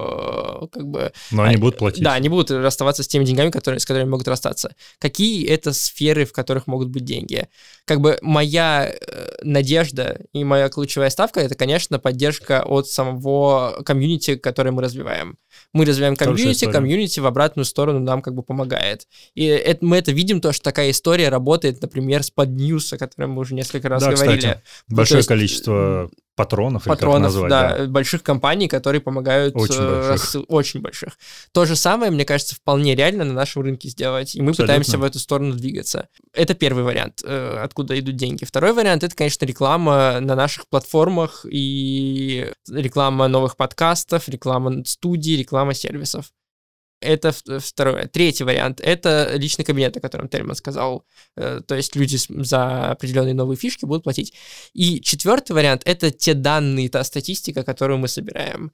как бы... Но они будут платить. Да, они будут расставаться с теми деньгами, с которыми могут расстаться. Какие это сферы, в которых могут быть деньги? Как бы моя надежда и моя ключевая ставка — это, конечно, поддержка от самого комьюнити, которое мы развиваем. Мы развиваем комьюнити в обратную сторону нам как бы помогает. И мы это видим, то, что такая история работает, например, с Podnews, о котором мы уже несколько раз говорили. Кстати, большое количество патронов, или как назвать, да, больших компаний, которые помогают очень больших. То же самое, мне кажется, вполне реально на нашем рынке сделать, и мы пытаемся в эту сторону двигаться. Это первый вариант, откуда идут деньги. Второй вариант — это, конечно, реклама на наших платформах и реклама новых подкастов, реклама студий, реклама сервисов. Это второе. Третий вариант — это личный кабинет, о котором Тельман сказал. То есть люди за определенные новые фишки будут платить. И четвертый вариант — это те данные, та статистика, которую мы собираем.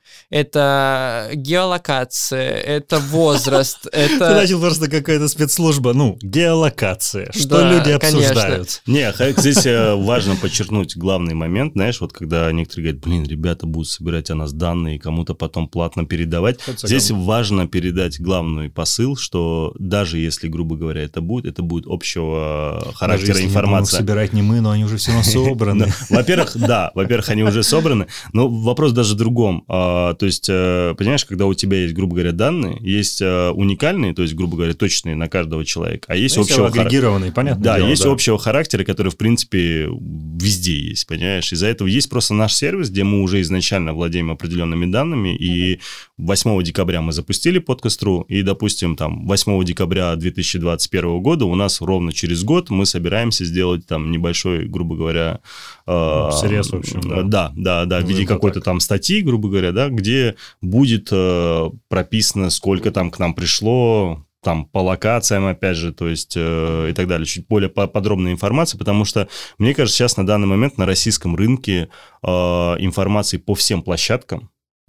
Это геолокация, это возраст, это... Ты начал просто какая-то спецслужба. Ну, геолокация. Что люди обсуждают? Не, здесь важно подчеркнуть главный момент. Знаешь, вот когда некоторые говорят, ребята будут собирать о нас данные, кому-то потом платно передавать. Здесь важно передать главный посыл, что даже если, грубо говоря, это будет общего характера информация. Собирать не мы, но они уже все равно собраны. Во-первых, они уже собраны, но вопрос даже в другом. То есть, понимаешь, когда у тебя есть, грубо говоря, данные, есть уникальные, то есть, грубо говоря, точные на каждого человека, а есть общего агрегированные, понятно. Да, есть общего характера, который, в принципе, везде есть, понимаешь? Из-за этого есть просто наш сервис, где мы уже изначально владеем определенными данными, и 8 декабря мы запустили подкаст.ру, и, допустим, там 8 декабря 2021 года у нас ровно через год мы собираемся сделать там небольшой, грубо говоря... срез, в общем, да. Да, в виде какой-то там статьи, грубо говоря, да, где будет прописано, сколько там к нам пришло, там по локациям, опять же, то есть и так далее, чуть более подробная информация, потому что, мне кажется, сейчас на данный момент на российском рынке информации по всем площадкам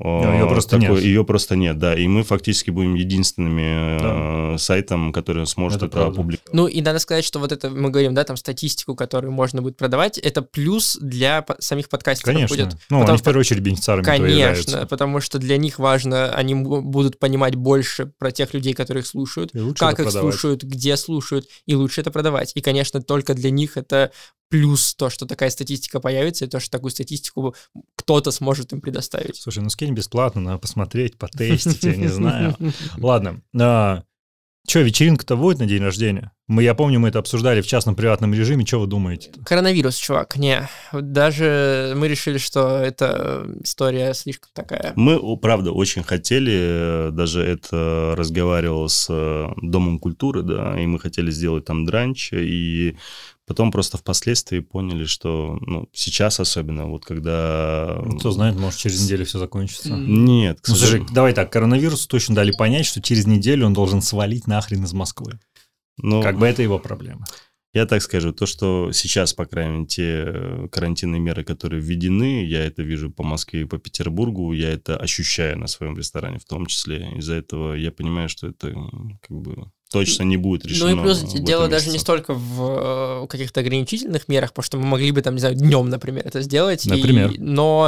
ее просто нет, да, и мы фактически будем единственными сайтом, который сможет это опубликовать. Ну, и надо сказать, что вот это, мы говорим, да, там статистику, которую можно будет продавать, это плюс для самих подкастеров. Конечно, будет. Они в первую очередь бенефициарами являются. Конечно, потому что для них важно, они будут понимать больше про тех людей, которые их слушают, как их слушают, где слушают, и лучше это продавать. И, конечно, только для них это плюс то, что такая статистика появится, и то, что такую статистику кто-то сможет им предоставить. Слушай, скинь бесплатно, надо посмотреть, потестить, я не знаю. Ладно. Что, вечеринка-то будет на день рождения? Я помню, мы это обсуждали в частном приватном режиме. Что вы думаете? Коронавирус, чувак, не. Даже мы решили, что эта история слишком такая. Мы, правда, очень хотели, даже это разговаривал с Домом культуры, да, и мы хотели сделать там дранч, и потом просто впоследствии поняли, что, сейчас особенно, вот когда... Кто знает, может, через неделю все закончится. Нет, к сожалению. Слушай, давай так, коронавирусу точно дали понять, что через неделю он должен свалить нахрен из Москвы. Как бы это его проблема. Я так скажу, то, что сейчас, по крайней мере, те карантинные меры, которые введены, я это вижу по Москве и по Петербургу, я это ощущаю на своем ресторане в том числе. Из-за этого я понимаю, что это как бы... точно не будет решено. Ну и плюс дело даже не столько в каких-то ограничительных мерах, потому что мы могли бы, там, не знаю, днем, например, это сделать. Например. Но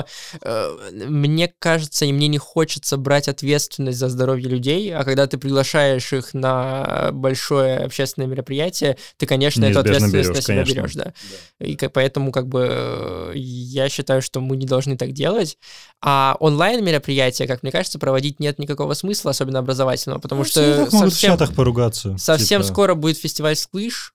мне кажется, и мне не хочется брать ответственность за здоровье людей, а когда ты приглашаешь их на большое общественное мероприятие, ты, конечно, эту ответственность на себя берешь, да. И поэтому, как бы, я считаю, что мы не должны так делать. А онлайн-мероприятия, как мне кажется, проводить нет никакого смысла, особенно образовательного, потому что могут в чатах поругаться. Совсем скоро будет фестиваль «Слыш»,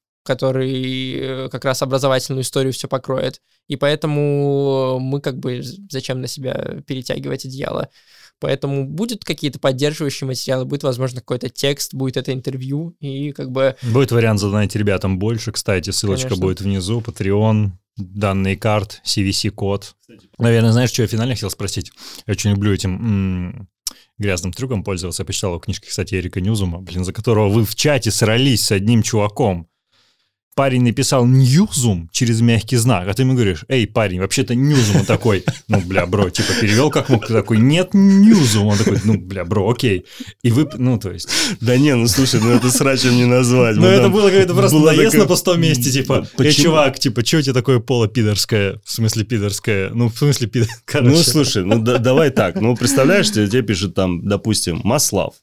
который как раз образовательную историю все покроет, и поэтому мы как бы зачем на себя перетягивать одеяло. Поэтому будут какие-то поддерживающие материалы, будет, возможно, какой-то текст, будет это интервью, и как бы... Будет вариант задонатить ребятам больше, кстати, ссылочка Конечно. будет внизу, Patreon, данные карт, CVC-код. Наверное, знаешь, что я финально хотел спросить? Я очень люблю этим грязным трюком пользоваться. Я почитал его книжки, кстати, Эрика Ньюзума, за которого вы в чате срались с одним чуваком. Парень написал «Ньюзум» через мягкий знак, а ты ему говоришь: «Эй, парень, вообще-то Ньюзум». Он такой: «Ну, бля, бро», типа перевел как мог, такой: «Нет, Ньюзум». Он такой: «Ну, бля, бро, окей». И вы, ну, то есть... Да не, ну, слушай, ну, это срачем не назвать. Ну, это было какое-то просто наезд на пустом месте, типа: «Эй, чувак, типа, что у тебя такое поло пидорское?» В смысле пидорское? Ну, в смысле пидорское. Ну, слушай, ну, давай так. Ну, представляешь, тебе пишет там, допустим, Маслав.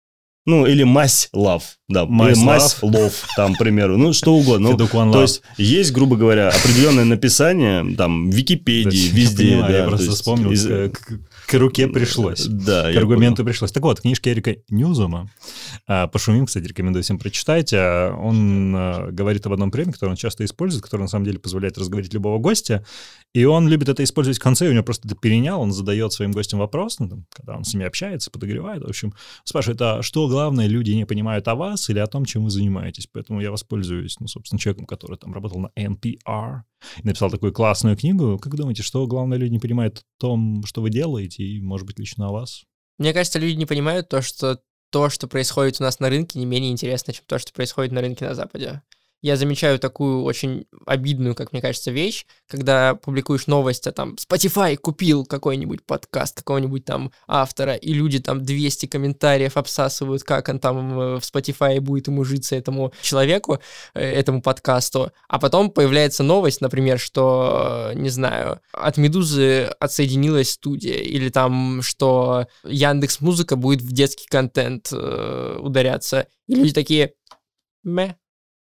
Ну, или Мась Лав, да, Мась Лов, там, к примеру, ну, что угодно. Ну, то есть, есть, грубо говоря, определенное написание, там, в Википедии, везде. Я понимаю, да, я просто вспомнил, к руке пришлось, да, к аргументу пришлось. Так вот, книжка Эрика Ньюзума, «Пошумим», кстати, рекомендую всем прочитать. Он говорит об одном приеме, который он часто использует, который, на самом деле, позволяет разговорить любого гостя, и он любит это использовать в конце, и у него просто это перенял, он задает своим гостям вопрос, ну, там, когда он с ними общается, подогревает, в общем, спрашивает: а что главное люди не понимают о вас или о том, чем вы занимаетесь? Поэтому я воспользуюсь, ну, собственно, человеком, который там работал на NPR, и написал такую классную книгу. Как думаете, что главное люди не понимают о том, что вы делаете, и, может быть, лично о вас? Мне кажется, люди не понимают то, что происходит у нас на рынке, не менее интересно, чем то, что происходит на рынке на Западе. Я замечаю такую очень обидную, как мне кажется, вещь, когда публикуешь новость, а там Spotify купил какой-нибудь подкаст какого-нибудь там автора, и люди там 200 комментариев обсасывают, как он там в Spotify будет ему житься, этому человеку, этому подкасту. А потом появляется новость, например, что, не знаю, от «Медузы» отсоединилась студия, или там, что Яндекс.Музыка будет в детский контент ударяться. И люди такие: мэ.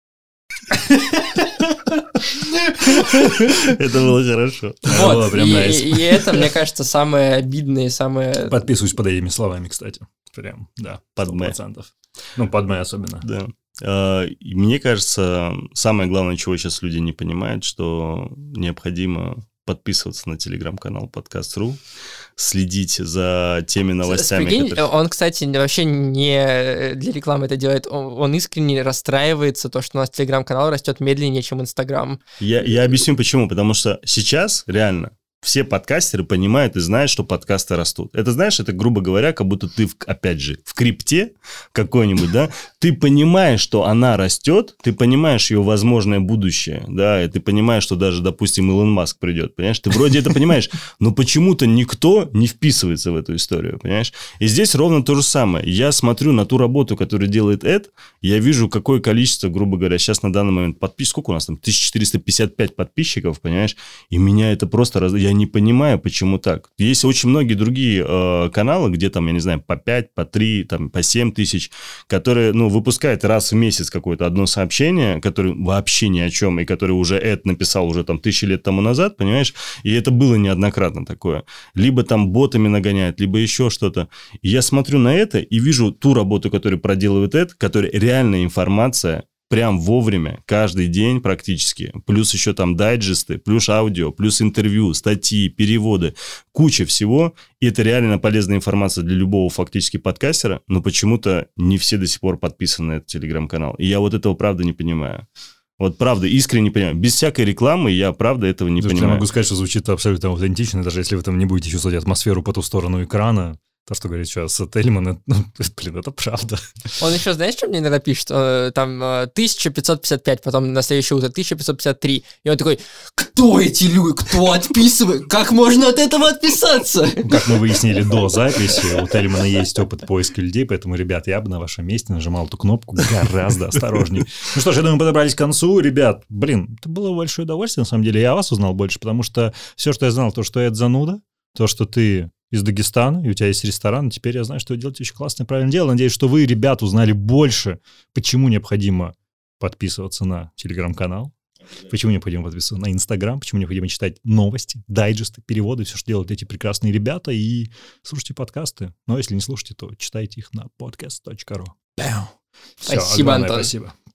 Это было хорошо. Вот, и это, мне кажется, самое обидное и самое... Подписываюсь под этими словами, кстати. Прям, да, под 100%. Ну, под мэ особенно. Да. И мне кажется, самое главное, чего сейчас люди не понимают, что необходимо подписываться на телеграм-канал Подкаст.ру, следить за теми новостями, которые... Он, кстати, вообще не для рекламы это делает. Он искренне расстраивается, то, что у нас телеграм-канал растет медленнее, чем Инстаграм. Я объясню, почему. Потому что сейчас, реально, все подкастеры понимают и знают, что подкасты растут. Это, знаешь, это, грубо говоря, как будто ты, опять же, в крипте какой-нибудь, да, ты понимаешь, что она растет, ты понимаешь ее возможное будущее, да, и ты понимаешь, что даже, допустим, Илон Маск придет, понимаешь, ты вроде это понимаешь, но почему-то никто не вписывается в эту историю, понимаешь, и здесь ровно то же самое. Я смотрю на ту работу, которую делает Эд, я вижу, какое количество, грубо говоря, сейчас на данный момент подписчиков, сколько у нас там, 1455 подписчиков, понимаешь, и меня это просто... Я не понимаю, почему так. Есть очень многие другие каналы, где там, я не знаю, по 5, по 3, там, по 7 тысяч, которые, ну, выпускают раз в месяц какое-то одно сообщение, которое вообще ни о чем, и которое уже Эд написал уже там 1000 лет тому назад, понимаешь? И это было неоднократно такое. Либо там ботами нагоняют, либо еще что-то. И я смотрю на это и вижу ту работу, которую проделывает Эд, которая реальная информация, прям вовремя, каждый день практически, плюс еще там дайджесты, плюс аудио, плюс интервью, статьи, переводы, куча всего, и это реально полезная информация для любого фактически подкастера, но почему-то не все до сих пор подписаны на этот телеграм-канал, и я вот этого правда не понимаю. Вот правда, искренне не понимаю. Без всякой рекламы я правда этого не понимаю. Я могу сказать, что звучит абсолютно аутентично, даже если вы там не будете чувствовать атмосферу по ту сторону экрана. То, что говорит сейчас Тельман, это правда. Он еще, знаешь, что мне иногда пишет? Там 1555, потом на следующее утро 1553. И он такой, кто эти люди? Кто отписывает? Как можно от этого отписаться? Как мы выяснили до записи, у Тельмана есть опыт поиска людей, поэтому, ребят, я бы на вашем месте нажимал эту кнопку гораздо осторожнее. Ну что ж, я думаю, мы подобрались к концу. Ребят, это было большое удовольствие, на самом деле. Я вас узнал больше, потому что все, что я знал, то, что Эд зануда, то, что ты из Дагестана, и у тебя есть ресторан, теперь я знаю, что вы делаете очень классное, правильное дело. Надеюсь, что вы, ребят, узнали больше, почему необходимо подписываться на телеграм-канал, почему необходимо подписываться на Инстаграм, почему необходимо читать новости, дайджесты, переводы, все, что делают эти прекрасные ребята, и слушайте подкасты. Но если не слушаете, то читайте их на podcast.ru. Спасибо, Антон. Спасибо.